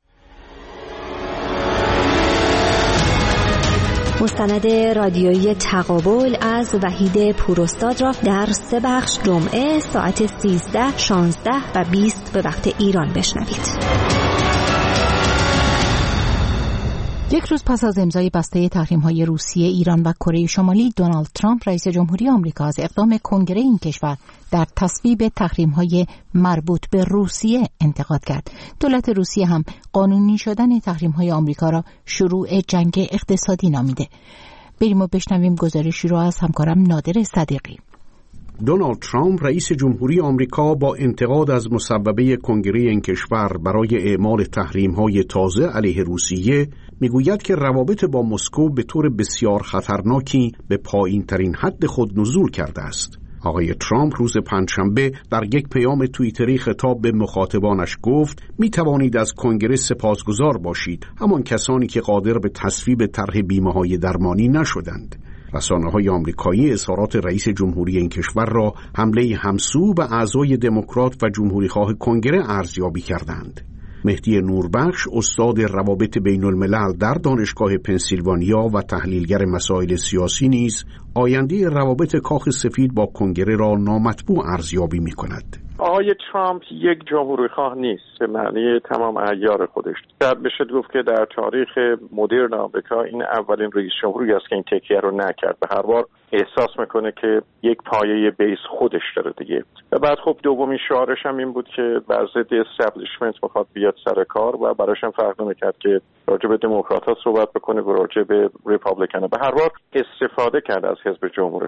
مستند رادیویی تقابل از وحید پوراستاد را در سه بخش جمعه ساعت سیزده، شانزده و بیست به وقت ایران بشنوید.
یک روز پس از امضای بسته تحریم‌های روسیه، ایران و کره شمالی، دونالد ترامپ رئیس جمهوری آمریکا از اقدام کنگره این کشور در تصویب تحریم‌های مربوط به روسیه انتقاد کرد. دولت روسیه هم قانونی شدن تحریم‌های آمریکا را شروع جنگ اقتصادی نامیده. بریم و بشنویم گزارشی را از همکارم نادر صدیقی.
دونالد ترامپ رئیس جمهوری آمریکا با انتقاد از مسببه کنگره این کشور برای اعمال تحریم‌های تازه علیه روسیه میگوید که روابط با مسکو به طور بسیار خطرناکی به پایین‌ترین حد خود نزول کرده است. آقای ترامپ روز پنجشنبه در یک پیام توییتری خطاب به مخاطبانش گفت می توانید از کنگره سپاسگزار باشید، همان کسانی که قادر به تصویب طرح بیمه‌های درمانی نشدند. رسانه‌های آمریکایی اظهارات رئیس جمهوری این کشور را حمله همسو به اعضای دموکرات و جمهوری‌خواه کنگره ارزیابی کردند. مهدی نوربخش، استاد روابط بین الملل در دانشگاه پنسیلوانیا و تحلیلگر مسائل سیاسی نیز آینده روابط کاخ سفید با کنگره را نامطبوع ارزیابی می‌کند.
آقای ترامپ یک جمهوری‌خواه نیست به معنی تمام اعیار خودش. در بشه گفت که در تاریخ مدرن آمریکا این اولین رئیس جمهوری است که این تکیه رو نکرد. به هر بار احساس میکنه که یک پایه بیس خودش داره دیگه. و بعد خب دومین شعارش هم این بود که بر ضد استابلیشمنت میخواد بیاد سر کار و براش هم فرق نمیکرد که راجع به دموکرات‌ها صحبت بکنه و راجع به ریپابلیکن. به هر بار استفاده کرد از حزب جمهوری‌خواه.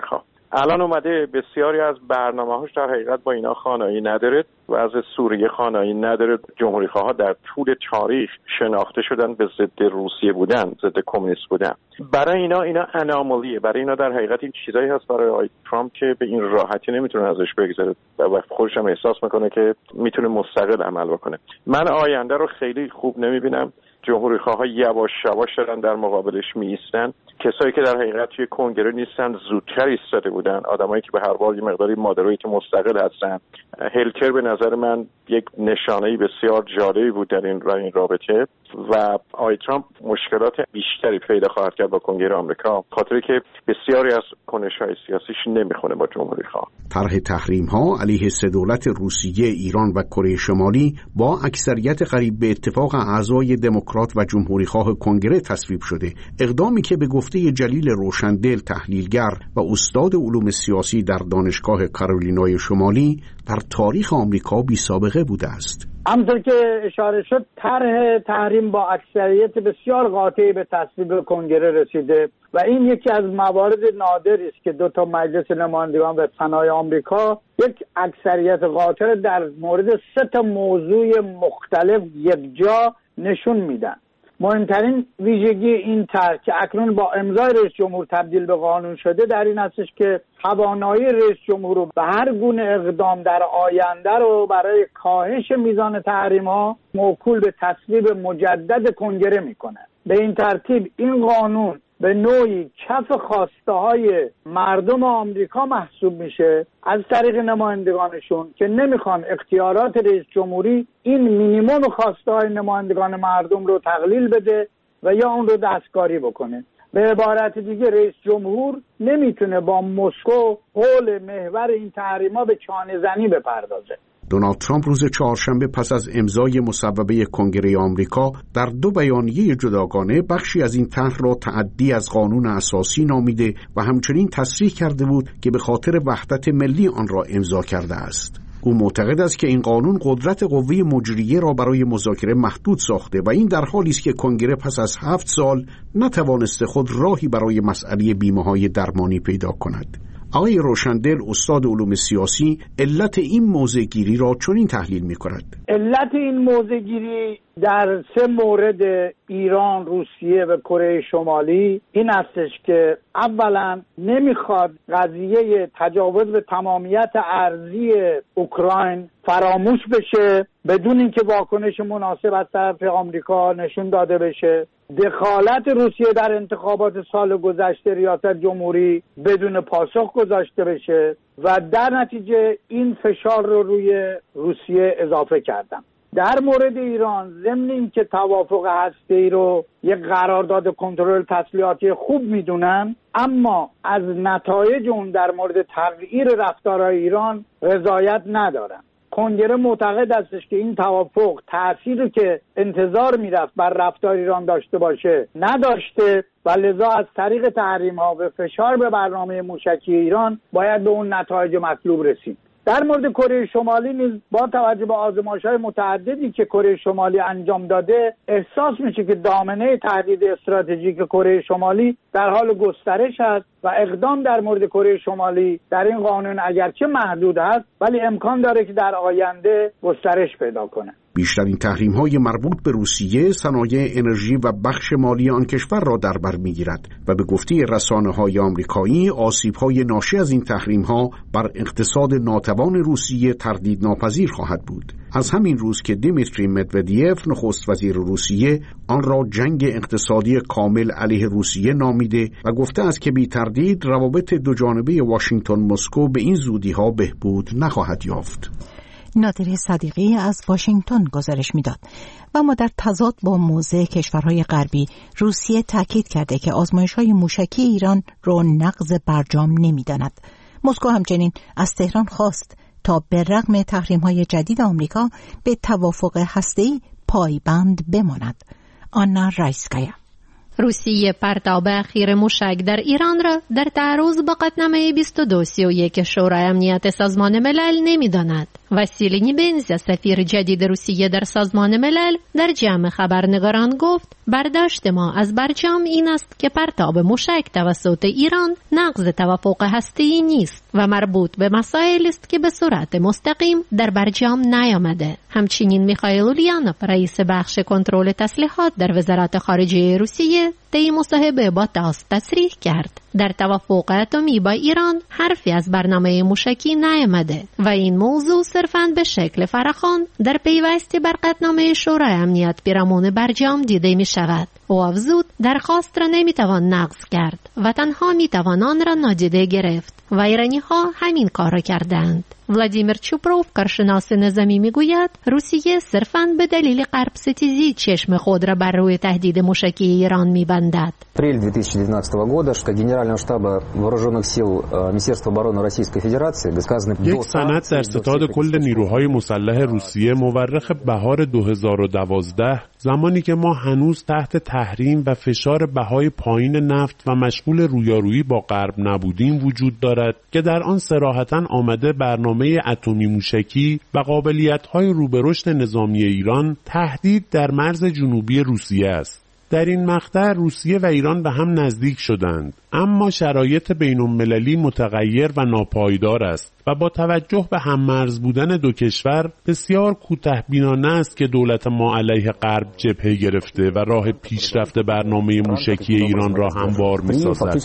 الان اومده بسیاری از برنامه‌هاش در حقیقت با اینا خانایی نداره و از سوریه خانایی نداره. جمهوری‌خواها در طول تاریخ شناخته شدن به ضد روسیه بودن، ضد کمونیست بودن. برای اینا اینا انامالیه، برای اینا در حقیقت این چیزایی هست برای آقای ترامپ که به این راحتی نمیتونه ازش بگذره و خودش هم احساس میکنه که میتونه مستقل عمل بکنه. من آینده رو خیلی خوب نمیبینم. جمهوری‌خواها یواش یواش دارن در مقابلش میایستن. کسایی که در حقیقت توی کنگره نیستن زودتر ایستاده بودن، آدمایی که به هر حال یه مقداری مادریت مستقل هستن. هلکر به نظر من یک نشانه‌ای بسیار جالبی بود در این این رابطه و آقای ترامپ مشکلات بیشتری پیدا خواهد کرد با کنگره آمریکا، خاطری که بسیاری از کنش‌های سیاسیش نمیخونه با جمهوری‌خواه.
طرح تحریم‌ها علیه سه دولت روسیه، ایران و کره شمالی با اکثریت قریب به اتفاق اعضای دموکرات و جمهوری‌خواه کنگره تصویب شده، اقدامی که به گفته جلیل روشندل، تحلیلگر و استاد علوم سیاسی در دانشگاه کارولینای شمالی، در تاریخ آمریکا بی سابقه بوده است.
همونطور که اشاره شد، طرح تحریم با اکثریت بسیار قاطعی به تصویب کنگره رسیده و این یکی از موارد نادری است که دو تا مجلس نمایندگان و سنای آمریکا یک اکثریت قاطع در مورد سه تا موضوع مختلف یکجا نشون میدن. مهمترین ویژگی این طرح که اکنون با امضای رئیس جمهور تبدیل به قانون شده در این هستش که توانایی رئیس جمهور رو به هر گونه اقدام در آینده رو برای کاهش میزان تحریم‌ها موکول به تصویب مجدد کنگره میکنه. به این ترتیب این قانون به نوعی کف خواسته های مردم آمریکا محسوب میشه از طریق نمایندگانشون که نمیخوان اختیارات رئیس جمهوری این مینیمم خواسته های نمایندگان مردم رو تقلیل بده و یا اون رو دستکاری بکنه. به عبارت دیگه رئیس جمهور نمیتونه با مسکو حول محور این تحریما به چانه زنی بپردازه.
دونالد ترامپ روز چهارشنبه پس از امضای مصوبه کنگره آمریکا در دو بیانیه جداگانه بخشی از این طرح را تعدی از قانون اساسی نامیده و همچنین تصریح کرده بود که به خاطر وحدت ملی آن را امضا کرده است. او معتقد است که این قانون قدرت قوه مجریه را برای مذاکره محدود ساخته و این در حالی است که کنگره پس از هفت سال نتوانسته خود راهی برای مسئله بیمه‌های درمانی پیدا کند. آقای روشندل، استاد علوم سیاسی، علت این موضع‌گیری را چنین تحلیل می‌کند.
علت این موضع‌گیری در سه مورد ایران، روسیه و کره شمالی این هستش که اولا نمیخواد قضیه تجاوز به تمامیت ارضی اوکراین فراموش بشه بدون اینکه واکنش مناسب از طرف آمریکا نشون داده بشه. دخالت روسیه در انتخابات سال گذشته ریاست جمهوری بدون پاسخ گذاشته بشه و در نتیجه این فشار رو روی روسیه اضافه کردم. در مورد ایران ضمن اینکه توافق هسته‌ای رو یک قرارداد کنترل تسلیحاتی خوب میدونن، اما از نتایج اون در مورد تغییر رفتارهای ایران رضایت ندارن. کنگره معتقد استش که این توافق تأثیری که انتظار میرفت بر رفتار ایران داشته باشه نداشته و لذا از طریق تحریم‌ها و فشار به برنامه موشکی ایران باید به اون نتایج مطلوب رسید. در مورد کره شمالی نیز با توجه به آزمایش‌های متعددی که کره شمالی انجام داده احساس میشه که دامنه تهدید استراتژیک کره شمالی در حال گسترش است و اقدام در مورد کره شمالی در این قانون اگرچه محدود است ولی امکان داره که در آینده گسترش پیدا کنه.
بیشترین تحریم‌های مربوط به روسیه صنایع انرژی و بخش مالی آن کشور را در بر می‌گیرد و به گفته رسانه‌های آمریکایی آسیب‌های ناشی از این تحریم‌ها بر اقتصاد ناتوان روسیه تردید ناپذیر خواهد بود. از همین روز که دیمیتری مدودیف نخست وزیر روسیه آن را جنگ اقتصادی کامل علیه روسیه نامیده و گفته است که بی تردید روابط دوجانبه واشنگتن مسکو به این زودی‌ها بهبود نخواهد یافت.
نادر صدیقی از واشنگتن گزارش میداد. و ما در تضاد با موضع کشورهای غربی، روسیه تاکید کرده که آزمایش‌های موشکی ایران را نقض برجام نمی‌داند. مسکو همچنین از تهران خواست تا به رغم تحریم‌های جدید آمریکا به توافق هسته‌ای پایبند بماند. آنا رایسکایا.
روسیه پرتاب اخیر موشک در ایران را در تعرض با قطعنامه بیست و دو سی و یک شورای امنیت سازمان ملل نمی‌داند. واسیلی بنزا سفیر جدید روسیه در سازمان ملل در جمع خبرنگاران گفت برداشت ما از برجام این است که پرتاب موشک توسط ایران نقض توافق هسته‌ای نیست و مربوط به مسائلی است که به صورت مستقیم در برجام نیامده. همچنین میخائیل اولیانوف رئیس بخش کنترل تسلیحات در وزارت خارجه روسیه طی مصاحبه با تاس تصریح کرد در توافق اتمی با ایران حرفی از برنامه موشکی نیامده و این موضوع صرفاً به شکل فراخوان در پیوستی بر قطعنامه شورای امنیت پیرامون برجام دیده می شود. او افزود درخواست را نمیتوان نقض کرد و تنها میتوان آن را نادیده گرفت و ایرانی ها همین کار را کردند. ولادیمیر چوپروف کارشناس نظامی میگوید روسیه صرفاً به دلیل غرب ستیزی چشم خود را بر روی تهدید موشکی ایران میبندد.
апрель две тысячи девятнадцатого года штаб Генерального штаба Вооруженных сил Министерства обороны Российской Федерации сказано
یک سند در ستاد کل نیروهای مسلح روسیه مورخ بهار دو هزار و دوازده زمانی که ما هنوز تحت تحریم و فشار بهای پایین نفت و مشغول رویارویی با غرب نبودیم وجود دارد که در آن صراحتاً آمده برنامه اتمی موشکی و قابلیت‌های رو به رشد نظامی ایران تهدید در مرز جنوبی روسیه است. در این مقطع روسیه و ایران به هم نزدیک شدند، اما شرایط بین‌المللی متغیر و ناپایدار است و با توجه به هم‌مرز بودن دو کشور بسیار کوتاه‌بینانه است که دولت ما علیه غرب جبهه گرفته و راه پیشرفت برنامه موشکی ایران را هموار می‌سازد.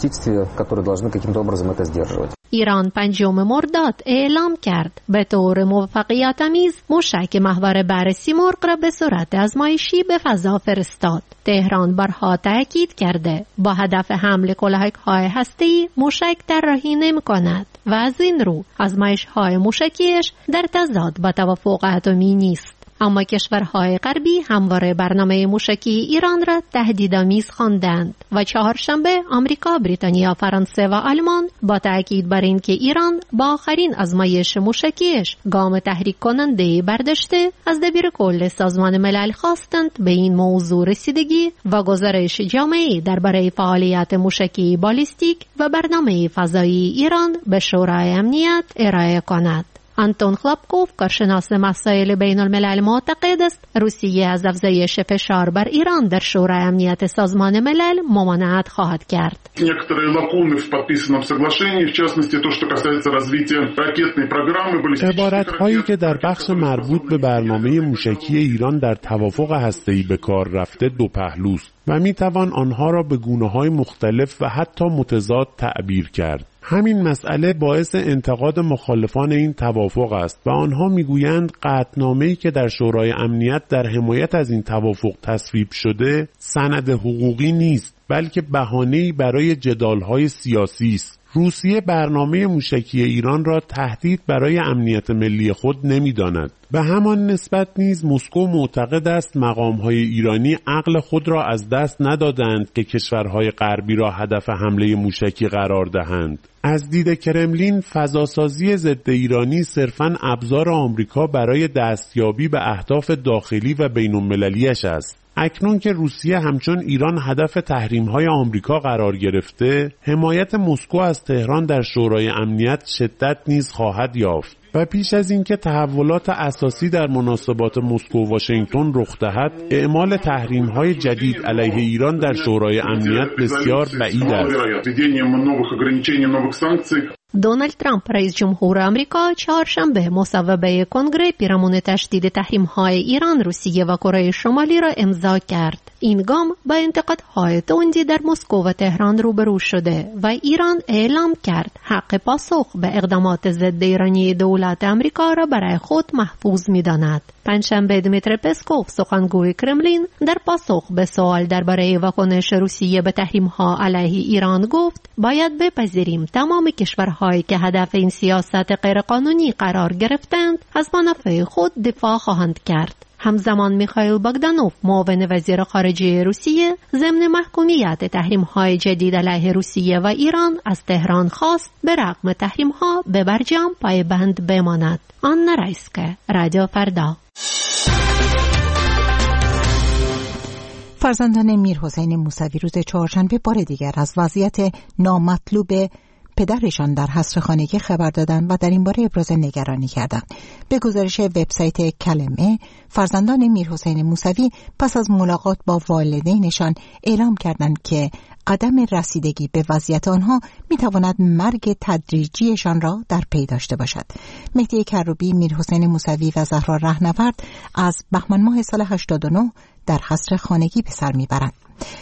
ایران پنجم مرداد اعلام کرد به طور موفقیت‌آمیز موشک محور بررسی مرغ را به صورت آزمایشی به فضا فرستاد. تهران بارها تاکید کرده با هدف حمل کلاهک‌های هسته‌ای موشک طراحی نمی‌کند و از این رو آزمایش‌های موشکیش در تضاد با توافق اتمی نیست. اما کشورهای غربی همواره برنامه موشکی ایران را تهدیدآمیز خواندند و چهارشنبه آمریکا، بریتانیا، فرانسه و آلمان با تأکید بر اینکه ایران با آخرین آزمایش موشکیش گام تحریک کننده برداشته از دبیر کل سازمان ملل خواستند به این موضوع رسیدگی و گزارش جامعی درباره فعالیت موشکی بالیستیک و برنامه فضایی ایران به شورای امنیت ارائه کند. آنتون خلابکوف کارشناس مسائل بین الملل معتقد است روسیه از افزایش فشار بر ایران در شورای امنیت سازمان ملل ممانعت خواهد کرد.
عبارت هایی که در بخش مربوط به برنامه موشکی ایران در توافق هسته‌ای به کار رفته دو پهلوست و می توان آنها را به گونه‌های مختلف و حتی متضاد تعبیر کرد. همین مسئله باعث انتقاد مخالفان این توافق است و آنها میگویند قطعنامه‌ای که در شورای امنیت در حمایت از این توافق تصویب شده سند حقوقی نیست، بلکه بهانه‌ای برای جدال‌های سیاسی است. روسیه برنامه موشکی ایران را تهدید برای امنیت ملی خود نمی‌داند. به همان نسبت نیز مسکو معتقد است مقام‌های ایرانی عقل خود را از دست ندادند که کشورهای غربی را هدف حمله موشکی قرار دهند. از دید کرملین فضاسازی ضد ایرانی صرفاً ابزار آمریکا برای دستیابی به اهداف داخلی و بین‌المللی‌اش است. اکنون که روسیه همچون ایران هدف تحریم‌های آمریکا قرار گرفته، حمایت مسکو از تهران در شورای امنیت شدت نیز خواهد یافت. و پیش از اینکه تحولات اساسی در مناسبات مسکو و واشنگتن رخ دهد، اعمال تحریم‌های جدید علیه ایران در شورای امنیت بسیار بعید است.
دونالد ترامپ رئیس جمهور آمریکا چهارشنبه مصوبه کنگره پیرامون تشدید تحریم‌های ایران، روسیه و کره شمالی را امضا کرد. این گام با انتقادهای تندی در مسکو و تهران روبرو شده و ایران اعلام کرد حق پاسخ به اقدامات ضد ایرانی دولت آمریکا را برای خود محفوظ می‌داند. پنجشنبه دمیتری پسکوف سخنگوی کرملین در پاسخ به سوال درباره واکنش روسیه به تحریم‌ها علیه ایران گفت باید بپذیریم تمام کشورهایی که هدف این سیاست غیرقانونی قرار گرفتند از منافع خود دفاع خواهند کرد. همزمان میخائیل باگدانوف معاون وزیر خارجه روسیه ضمن محکومیت تحریم‌های جدید علیه روسیه و ایران از تهران خواست به رغم تحریم‌ها به برجام پایبند بماند. آنا رایسکه، رادیو فردا.
فرزندان میر حسین موسوی روز چهارشنبه بار دیگر از وضعیت نامطلوب پدرشان در حصر خانگی خبر دادند و در این باره ابراز نگرانی کردند. به گزارش وبسایت کلمه، فرزندان میرحسین موسوی پس از ملاقات با والدینشان اعلام کردند که عدم رسیدگی به وضعیت آنها میتواند مرگ تدریجیشان را در پی داشته باشد. مهدی کروبی، میرحسین موسوی و زهرا رهنورد از بهمن ماه سال هشتاد و نه در حصر خانگی به سر میبرند.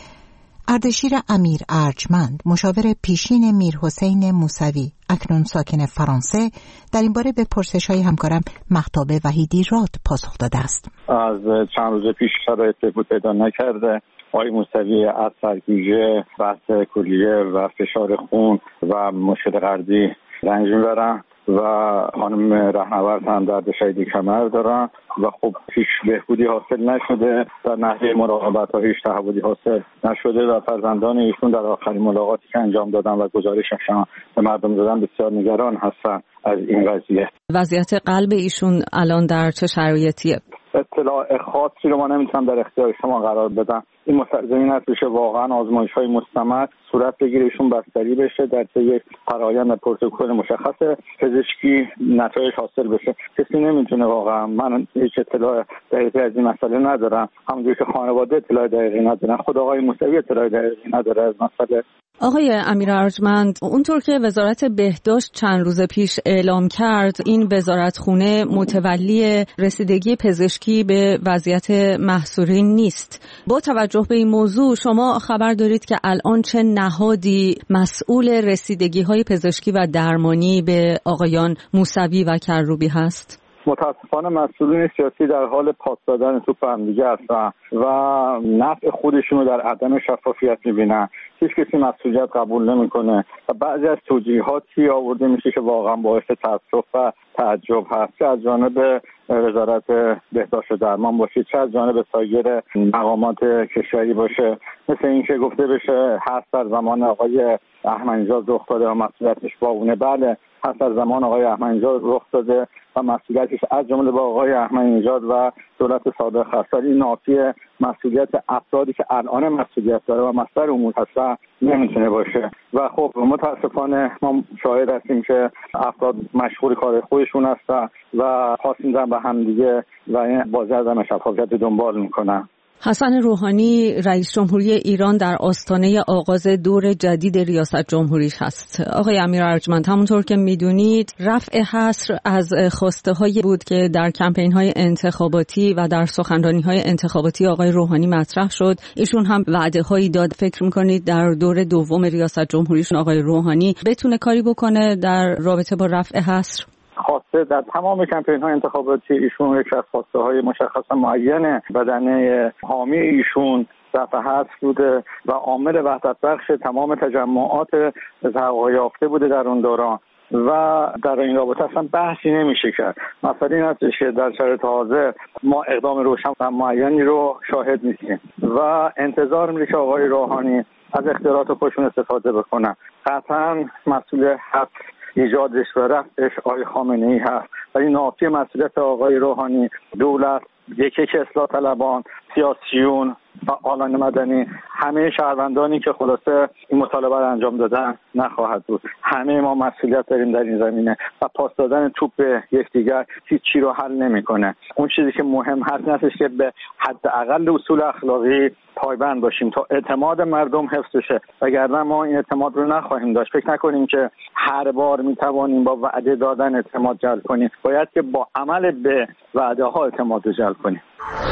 اردشیر امیر ارجمند، مشاور پیشین میرحسین موسوی، اکنون ساکن فرانسه، در این باره به پرسش‌های همکارم مهتاب وحیدی راد پاسخ داده است.
از چند روز پیش شرایط بهبود پیدا نکرده. آقای موسوی از سرگیجه، بحث کلیه و فشار خون و مشکل قلبی رنج میبرن و خانم رهنورد هم درد شدید کمر دارن و خب هیچ بهبودی حاصل نشده، در نحوه مراقبت ها هیچ تحولی حاصل نشده و فرزندان ایشون در آخرین ملاقاتی که انجام دادن و گزارششون به مردم دادن بسیار نگران هستن از این قضیه.
وضعیت قلب ایشون الان در چه شرایطیه؟
اطلاع خاصی رو ما نمیتونم در اختیار شما قرار بدم. این مستلزم این هستش که واقعا آزمایش‌های مستمر صورت بگیره، ایشون بستری بشه، در طی یک فرآیند پروتکل مشخص پزشکی نتایج حاصل بشه. کسی نمیتونه واقعا، من هیچ اطلاع دقیقی از این مسئله ندارم، همونجوری که خانواده اطلاع دقیقی ندارن، خود آقای موسوی اطلاع دقیقی نداره از مسئله.
آقای امیر ارجمند، اونطور که وزارت بهداشت چند روز پیش اعلام کرد، این وزارتخونه متولی رسیدگی پزشکی به وضعیت محصورین نیست. با توجه به این موضوع شما خبر دارید که الان چه نهادی مسئول رسیدگی‌های پزشکی و درمانی به آقایان موسوی و کروبی هست؟
متاسفانه مسئولین سیاسی در حال پاس دادن توپ هم دیگه هستن و نفع خودشون رو در عدم شفافیت میبینن. هیچ کسی مسئولیت قبول نمیکنه و بعضی از توجیهاتی آورده میشه که واقعا باعث تأسف و تعجب هست، چه از جانب وزارت بهداشت و درمان باشه، چه از جانب سایر مقامات کشوری باشه. مثل اینکه گفته بشه هست در زمان آقای احمدی‌نژاد رخ داده و مسئولیتش با اونه. بله، هست در زمان آقای احمدی‌نژاد رخ داده و مسئولیتش از جمله با آقای احمدی‌نژاد و دولت سابق هست. این نافی مسئولیت افرادی که الان مسئولیت داره و مصدر امور هستن نمیتونه باشه و خب متاسفانه ما شاهد هستیم که افراد مشغول کار خودشون هستن و خواستیم به هم دیگه و این بازی عدم شفافیت دنبال میکنن.
حسن روحانی رئیس جمهوری ایران در آستانه آغاز دور جدید ریاست جمهوریش هست. آقای امیر ارجمند، همونطور که میدونید رفع حصر از خواسته هایی بود که در کمپین های انتخاباتی و در سخنرانی های انتخاباتی آقای روحانی مطرح شد. ایشون هم وعده هایی داد. فکر میکنید در دور دوم ریاست جمهوریشون آقای روحانی بتونه کاری بکنه در رابطه با رفع حصر؟
خواسته در تمام کمپین های انتخاباتی ایشون یک از خواسته های مشخص معین بدنه حامی ایشون رفع حصر بوده و عامل وحدت بخش تمام تجمعات تحقق یافته بوده در اون دوران و در این رابطه اصلا بحثی نمیشه کرد. مثلا این هستش که در شرایط حاضر ما اقدام روشن و معینی رو شاهد نیستیم و انتظار میره که آقای روحانی از اختیارات خودشون استفاده بکنن. قطعا مسئول حق ایجادش و رفعش آقای خامنه‌ای هست ولی نافی مسئولیت آقای روحانی، دولت، یکی که اصلاح طلبان، سیاسیون، فعالان مدنی، همه شهروندانی که خلاصه این مطالبه رو انجام دادن نخواهد بود. همه ما مسئولیت داریم در این زمینه و پاس دادن توپ به یکدیگر هیچ چی رو حل نمیکنه. اون چیزی که مهم هست نیستش که به حداقل اصول اخلاقی پایبند باشیم تا اعتماد مردم حفظ بشه، وگرنه ما این اعتماد رو نخواهیم داشت. فکر نکنیم که هر بار میتوانیم با وعده دادن اعتماد جلب کنیم، باید که با عمل به وعده ها اعتماد رو جلب کنیم.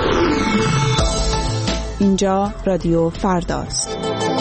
اینجا رادیو فرداست.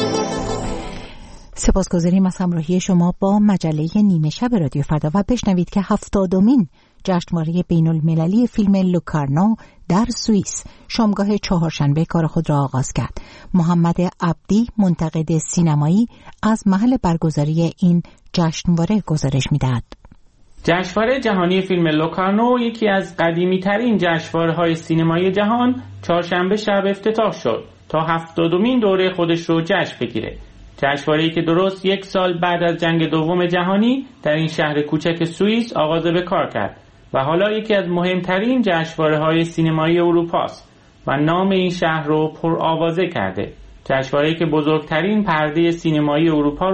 سپاسگزاریم از همراهی شما با مجله نیمه شب رادیو فردا و بشنوید که هفتادمین جشنواره بین المللی فیلم لوکارنو در سوئیس شامگاه چهارشنبه کار خود را آغاز کرد. محمد عبدی، منتقد سینمایی، از محل برگزاری این جشنواره گزارش می‌دهد.
جشنواره جهانی فیلم لوکارنو، یکی از قدیمی ترین جشنواره‌های سینمایی جهان، چهارشنبه شب افتتاح شد تا هفتادمین دوره خودش رو جشن بگیره. جشنواره‌ای که درست یک سال بعد از جنگ دوم جهانی در این شهر کوچک سوئیس آغاز به کار کرد و حالا یکی از مهمترین جشنواره‌های سینمایی اروپا است و نام این شهر رو پرآوازه کرده. جشنواره‌ای که بزرگترین پرده سینمایی اروپا رو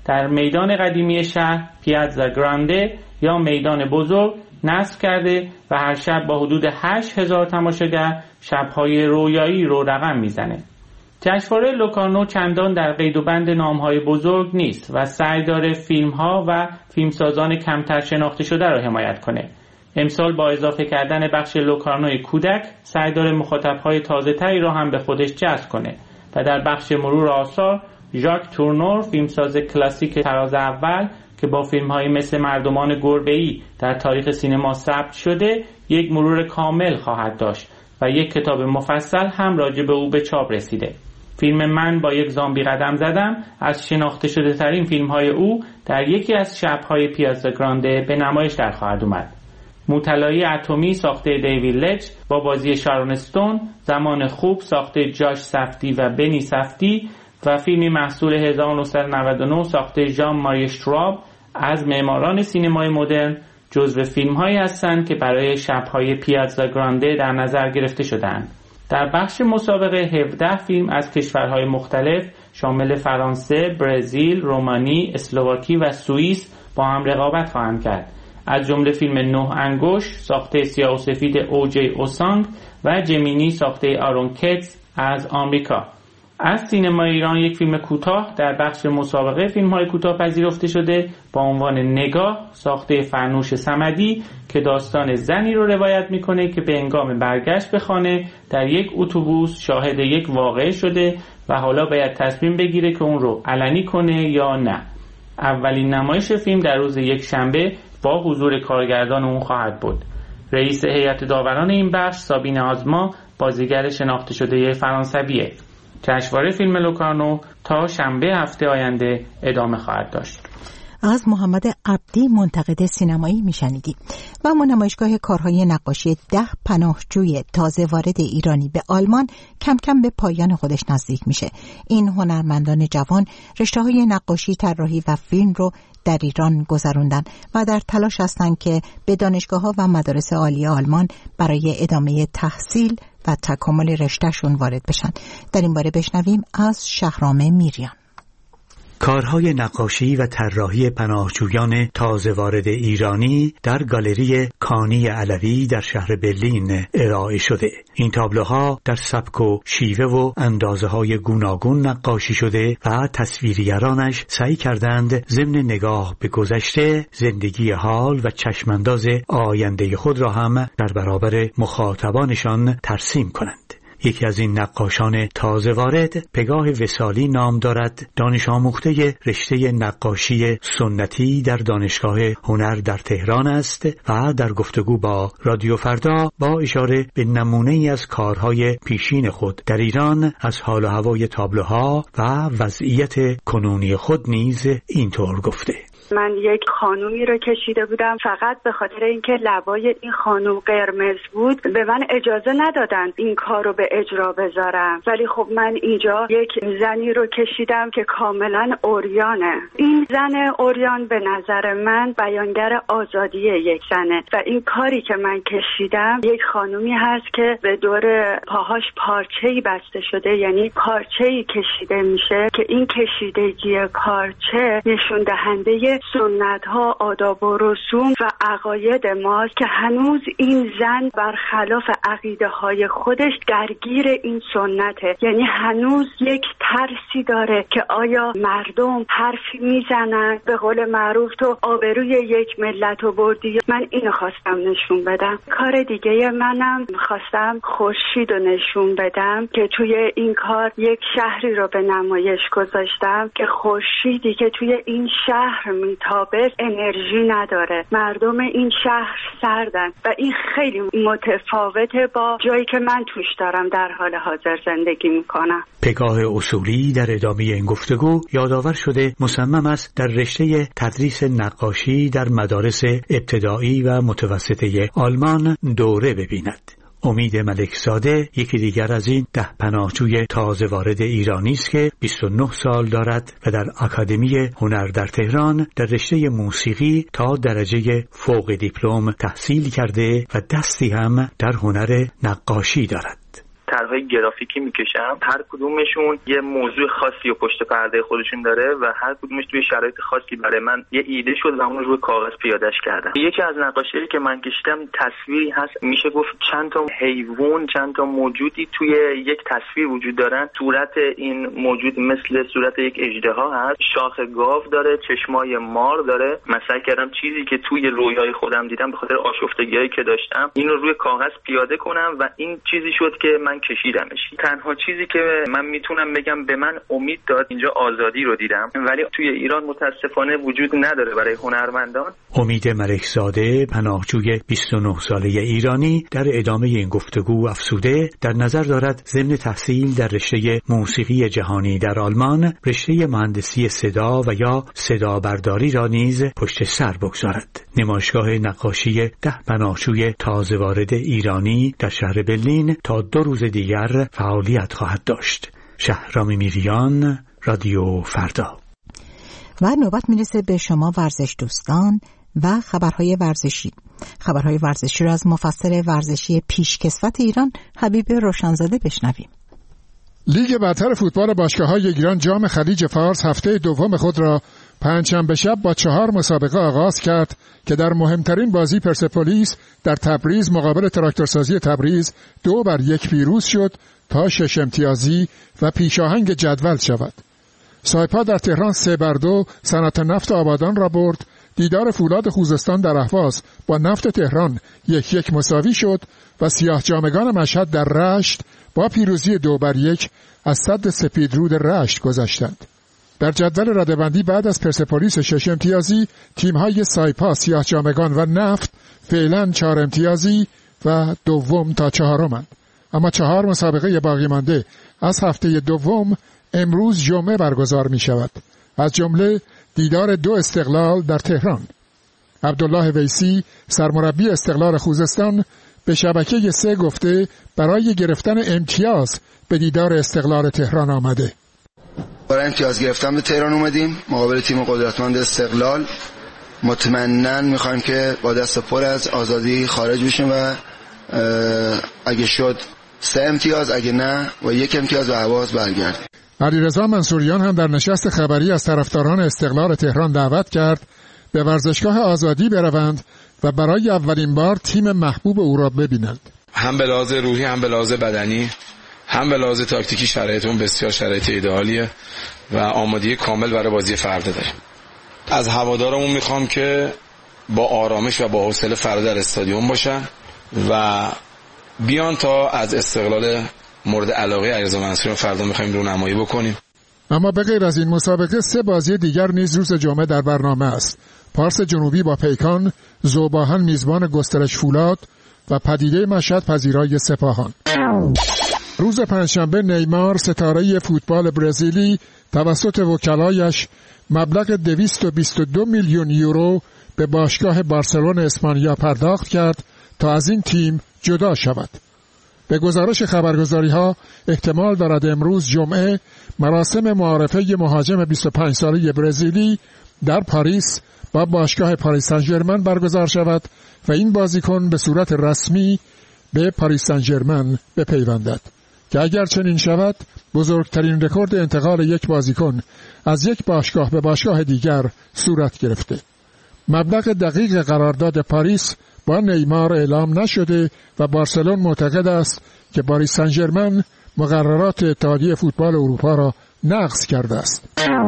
در میدان قدیمی شهر پیازا گرانده یا میدان بزرگ نصب کرده و هر شب با حدود هشت هزار تماشاگر شب‌های رویایی رو رقم میزنه. جشنواره لوکارنو چندان در قید و بند نام‌های بزرگ نیست و سعی داره فیلم‌ها و فیلمسازان کمتر شناخته شده رو حمایت کنه. امسال با اضافه کردن بخش لوکارنوی کودک سعی داره مخاطب‌های تازه‌تری رو هم به خودش جذب کنه و در بخش مرور آثار ژاک تورنور فیلمساز کلاسیک تراز اول که با فیلم‌هایی مثل مردمان گربه‌ای در تاریخ سینما ثبت شده یک مرور کامل خواهد داشت و یک کتاب مفصل هم راجع به او به چاپ رسیده. فیلم من با یک زامبی قدم زدم از شناخته شده ترین فیلم‌های او در یکی از شب‌های پیازا گرانده به نمایش در خواهد اومد. موطلایی اتمی ساخته دیوید لچ با بازی شارون استون، زمان خوب ساخته جاش سفتی و بنی سفتی و فیلمی محصول هزار و نهصد و نود و نه ساخته ژان ماری شتراب از معماران سینمای مدرن جزو فیلم‌هایی هستند که برای شب‌های پیازا گرانده در نظر گرفته شدند. در بخش مسابقه هفده فیلم از کشورهای مختلف شامل فرانسه، برزیل، رومانی، اسلواکی و سوئیس با هم رقابت خواهند کرد. از جمله فیلم نه انگشت ساخته سیاه و سفید اوجی اوسانگ و جمینی ساخته آرون کتز از آمریکا. از سینما ایران یک فیلم کوتاه در بخش مسابقه فیلم‌های کوتاه پذیرفته شده با عنوان نگاه ساخته فرنوش صمدی که داستان زنی رو روایت میکنه که به هنگام برگشت به خانه در یک اتوبوس شاهد یک واقعه شده و حالا باید تصمیم بگیره که اون رو علنی کنه یا نه. اولین نمایش فیلم در روز یک شنبه با حضور کارگردان اون خواهد بود. رئیس هیئت داوران این بخش سابین آزما بازیگر شناخته شده فرانسویه. جشنواره فیلم لوکارنو تا شنبه هفته آینده ادامه خواهد داشت.
از محمد عبدی منتقد سینمایی میشنیدیم. و اما نمایشگاه کارهای نقاشی ده پناهجوی تازه وارد ایرانی به آلمان کم کم به پایان خودش نزدیک میشه. این هنرمندان جوان رشته‌های نقاشی، طراحی و فیلم رو در ایران گذروندن و در تلاش هستند که به دانشگاه‌ها و مدارس عالی آلمان برای ادامه تحصیل و تکامل رشتهشون وارد بشن. در این باره بشنویم از شهرام میریان.
کارهای نقاشی و طراحی پناهجویان تازه وارد ایرانی در گالری کانی علوی در شهر برلین ارائه شده. این تابلوها در سبک و شیوه و اندازه‌های گوناگون نقاشی شده و تصویرگرانش سعی کردند ضمن نگاه به گذشته، زندگی حال و چشمانداز آینده خود را هم در برابر مخاطبانشان ترسیم کنند. یکی از این نقاشان تازه وارد پگاه وصالی نام دارد. دانش آموخته رشته نقاشی سنتی در دانشگاه هنر در تهران است و در گفتگو با رادیو فردا با اشاره به نمونه‌ای از کارهای پیشین خود در ایران از حال و هوای تابلوها و وضعیت کنونی خود نیز اینطور گفته:
من یک خانومی رو کشیده بودم فقط به خاطر اینکه لبای این خانوم قرمز بود به من اجازه ندادن این کار رو به اجرا بذارم، ولی خب من اینجا یک زنی رو کشیدم که کاملا عریانه. این زن عریان به نظر من بیانگر آزادی یک زنه و این کاری که من کشیدم یک خانومی هست که به دور پاهاش پارچه‌ای بسته شده، یعنی پارچه‌ای کشیده میشه که این کشیدگی پارچه نشون دهنده سنت ها، آداب و رسوم و عقاید ماست که هنوز این زن برخلاف عقیده های خودش درگیر این سنته. یعنی هنوز یک ترسی داره که آیا مردم حرفی میزنن، به قول معروف تو آبروی یک ملت رو بردی. من اینو خواستم نشون بدم. کار دیگه منم خواستم خورشید رو نشون بدم که توی این کار یک شهری رو به نمایش گذاشتم که خورشیدی که توی این شهر میتابه انرژی نداره، مردم این شهر سردن و این خیلی متفاوته با جایی که من توش دارم در حال حاضر زندگی میکنم.
پگاه اصولی در ادامه این گفتگو یادآور شده مصمم است در رشته تدریس نقاشی در مدارس ابتدایی و متوسطه آلمان دوره ببیند. امید ملکزاده یکی دیگر از این ده پناهجوی تازه وارد ایرانی است که بیست و نه سال دارد و در آکادمی هنر در تهران در رشته موسیقی تا درجه فوق دیپلم تحصیل کرده و دستی هم در هنر نقاشی دارد.
طرحهای گرافیکی میکشم. هر کدومشون یه موضوع خاصی و پشت پرده خودشون داره و هر کدومش توی شرایط خاصی برای من یه ایده شد و اون روی کاغذ پیادهش کردم. یکی از نقاشی‌هایی که من کشیدم تصویری هست، میشه گفت چند تا حیوان، چند تا موجودی توی یک تصویر وجود دارن. صورت این موجود مثل صورت یک اژدها هست، شاخ گاو داره، چشمای مار داره. مثلا کردم چیزی که توی رویای خودم دیدم به خاطر آشفتگیایی که داشتم اینو روی کاغذ پیاده کنم و این چیزی شد که من کشیدمش. تنها چیزی که من میتونم بگم به من امید داد، اینجا آزادی رو دیدم، ولی توی ایران متاسفانه وجود نداره برای هنرمندان.
امید ملکزاده، پناهجوی بیست و نه ساله ایرانی، در ادامه این گفتگو افسوده در نظر دارد ضمن تحصیل در رشته موسیقی جهانی در آلمان، رشته مهندسی صدا و یا صدا برداری را نیز پشت سر بگذارد. نمایشگاه نقاشی ده پناهجوی تازه وارد ایرانی در شهر برلین تا دو روز دیگر فعالیت خواهد داشت. شهرام میریان، رادیو فردا.
و نوبت میرسه به شما ورزش دوستان و خبرهای ورزشی. خبرهای ورزشی را از مفسر ورزشی پیشکسوت ایران حبیب روشنزاده بشنویم.
لیگ برتر فوتبال باشگاه‌های ایران جام خلیج فارس هفته دوم خود را پنجشنبه شب با چهار مسابقه آغاز کرد که در مهمترین بازی پرسپولیس در تبریز مقابل تراکتورسازی تبریز دو بر یک پیروز شد تا شش امتیازی و پیشاهنگ جدول شود. سایپا در تهران سه بر دو صنعت نفت آبادان را برد. دیدار فولاد خوزستان در اهواز با نفت تهران یک یک مساوی شد و سیاه جامگان مشهد در رشت با پیروزی دو بر یک از سد سپیدرود رشت گذشتند. در جدول رده‌بندی بعد از پرسپولیس شش امتیازی، تیم‌های سایپا، سیاه جامگان و نفت فعلا چهار امتیازی و دوم تا چهارمند. اما چهار مسابقه باقی مانده از هفته دوم امروز جمعه برگزار می شود. از جمله دیدار دو استقلال در تهران. عبدالله ویسی سرمربی استقلال خوزستان به شبکه سه گفته برای گرفتن امتیاز به دیدار استقلال تهران آمده.
برای امتیاز گرفتن به تهران اومدیم مقابل تیم قدرتمند استقلال. مطمئناً میخوایم که با دست پر از آزادی خارج بشیم و اگه شد سه امتیاز، اگه نه و یک امتیاز به حواس برگردیم.
علیرضا منصوریان هم در نشست خبری از طرفداران استقلال تهران دعوت کرد به ورزشگاه آزادی بروند و برای اولین بار تیم محبوب او را ببینند.
هم به لحاظ روحی، هم به لحاظ بدنی، هم به لحاظ تاکتیکی شرایطمون بسیار شرایط ایدئالیه و آمادگی کامل برای بازی فردا داریم. از هوادارمون میخوام که با آرامش و با حوصله فردا در استادیوم باشن و بیان تا از استقلال مورد علاقه علیرضا منصوریان فردا میخوایم رونمایی بکنیم.
اما به غیر از این مسابقه سه بازی دیگر نیز روز جمعه در برنامه است. پارس جنوبی با پیکان، ذوباهن میزبان گسترش فولاد و پدیده مشهد پذیرای سپاهان. روز پنجشنبه نیمار ستاره فوتبال برزیلی توسط وکلایش مبلغ دویست و بیست و دو میلیون یورو به باشگاه بارسلون اسپانیا پرداخت کرد تا از این تیم جدا شود. به گزارش خبرگزاری‌ها احتمال دارد امروز جمعه مراسم معارفه مهاجم بیست و پنج ساله برزیلی در پاریس با باشگاه پاریس سن ژرمن برگزار شود و این بازیکن به صورت رسمی به پاریس سن ژرمن بپیوندد که اگر چنین شود بزرگترین رکورد انتقال یک بازیکن از یک باشگاه به باشگاه دیگر صورت گرفته. مبلغ دقیق قرارداد پاریس با نیمار اعلام نشده و بارسلون معتقد است که پاریس سن ژرمن مقررات اتحادیه فوتبال اروپا را نقض کرده است.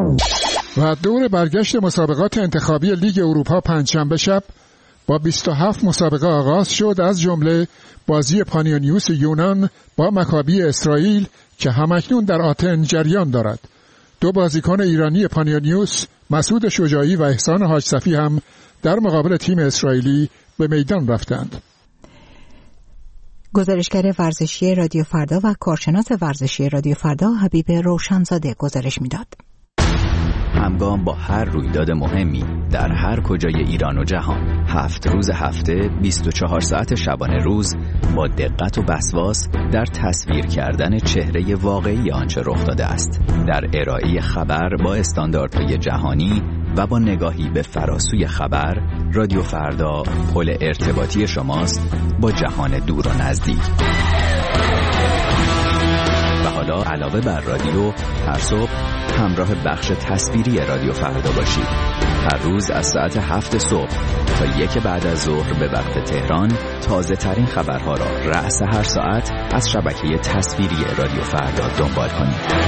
و دور برگشت مسابقات انتخابی لیگ اروپا پنجشنبه شب با بیست و هفت مسابقه آغاز شد، از جمله بازی پانیونیوس یونان با مکابی اسرائیل که همکنون در آتن جریان دارد. دو بازیکن ایرانی پانیونیوس، مسعود شجاعی و احسان حاج صفی هم در مقابل تیم اسرائیلی به میدان رفتند.
گزارشگر ورزشی رادیو فردا و کارشناس ورزشی رادیو فردا حبیب روشنزاده گزارش میداد.
همگام با هر رویداد مهمی در هر کجای ایران و جهان، هفت روز هفته، بیست و چهار ساعت شبانه روز، با دقت و وسواس در تصویر کردن چهره واقعی آنچه رخ داده است، در ارائه خبر با استانداردهای جهانی و با نگاهی به فراسوی خبر، رادیو فردا پل ارتباطی شماست با جهان دور و نزدیک. فردا علاوه بر رادیو هر صبح همراه بخش تصویری رادیو فردا باشید. هر روز از ساعت هفت صبح تا یک بعد از ظهر به وقت تهران تازه ترین خبرها را رأس هر ساعت از شبکه تصویری رادیو فردا دنبال کنید.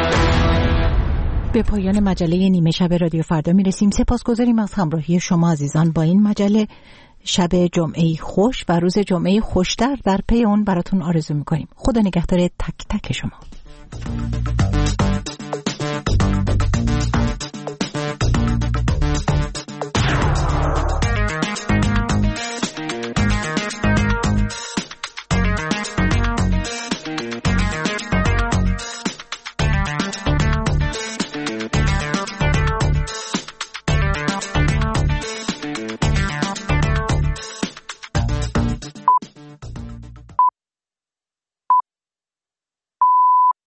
به پایان مجله نیمه شب رادیو فردا میرسیم. سپاسگزاریم از همراهی شما عزیزان با این مجله. شب جمعه خوش و روز جمعه خوشتر در پی اون براتون آرزو میکنیم. خدا نگهدار تک تک شما.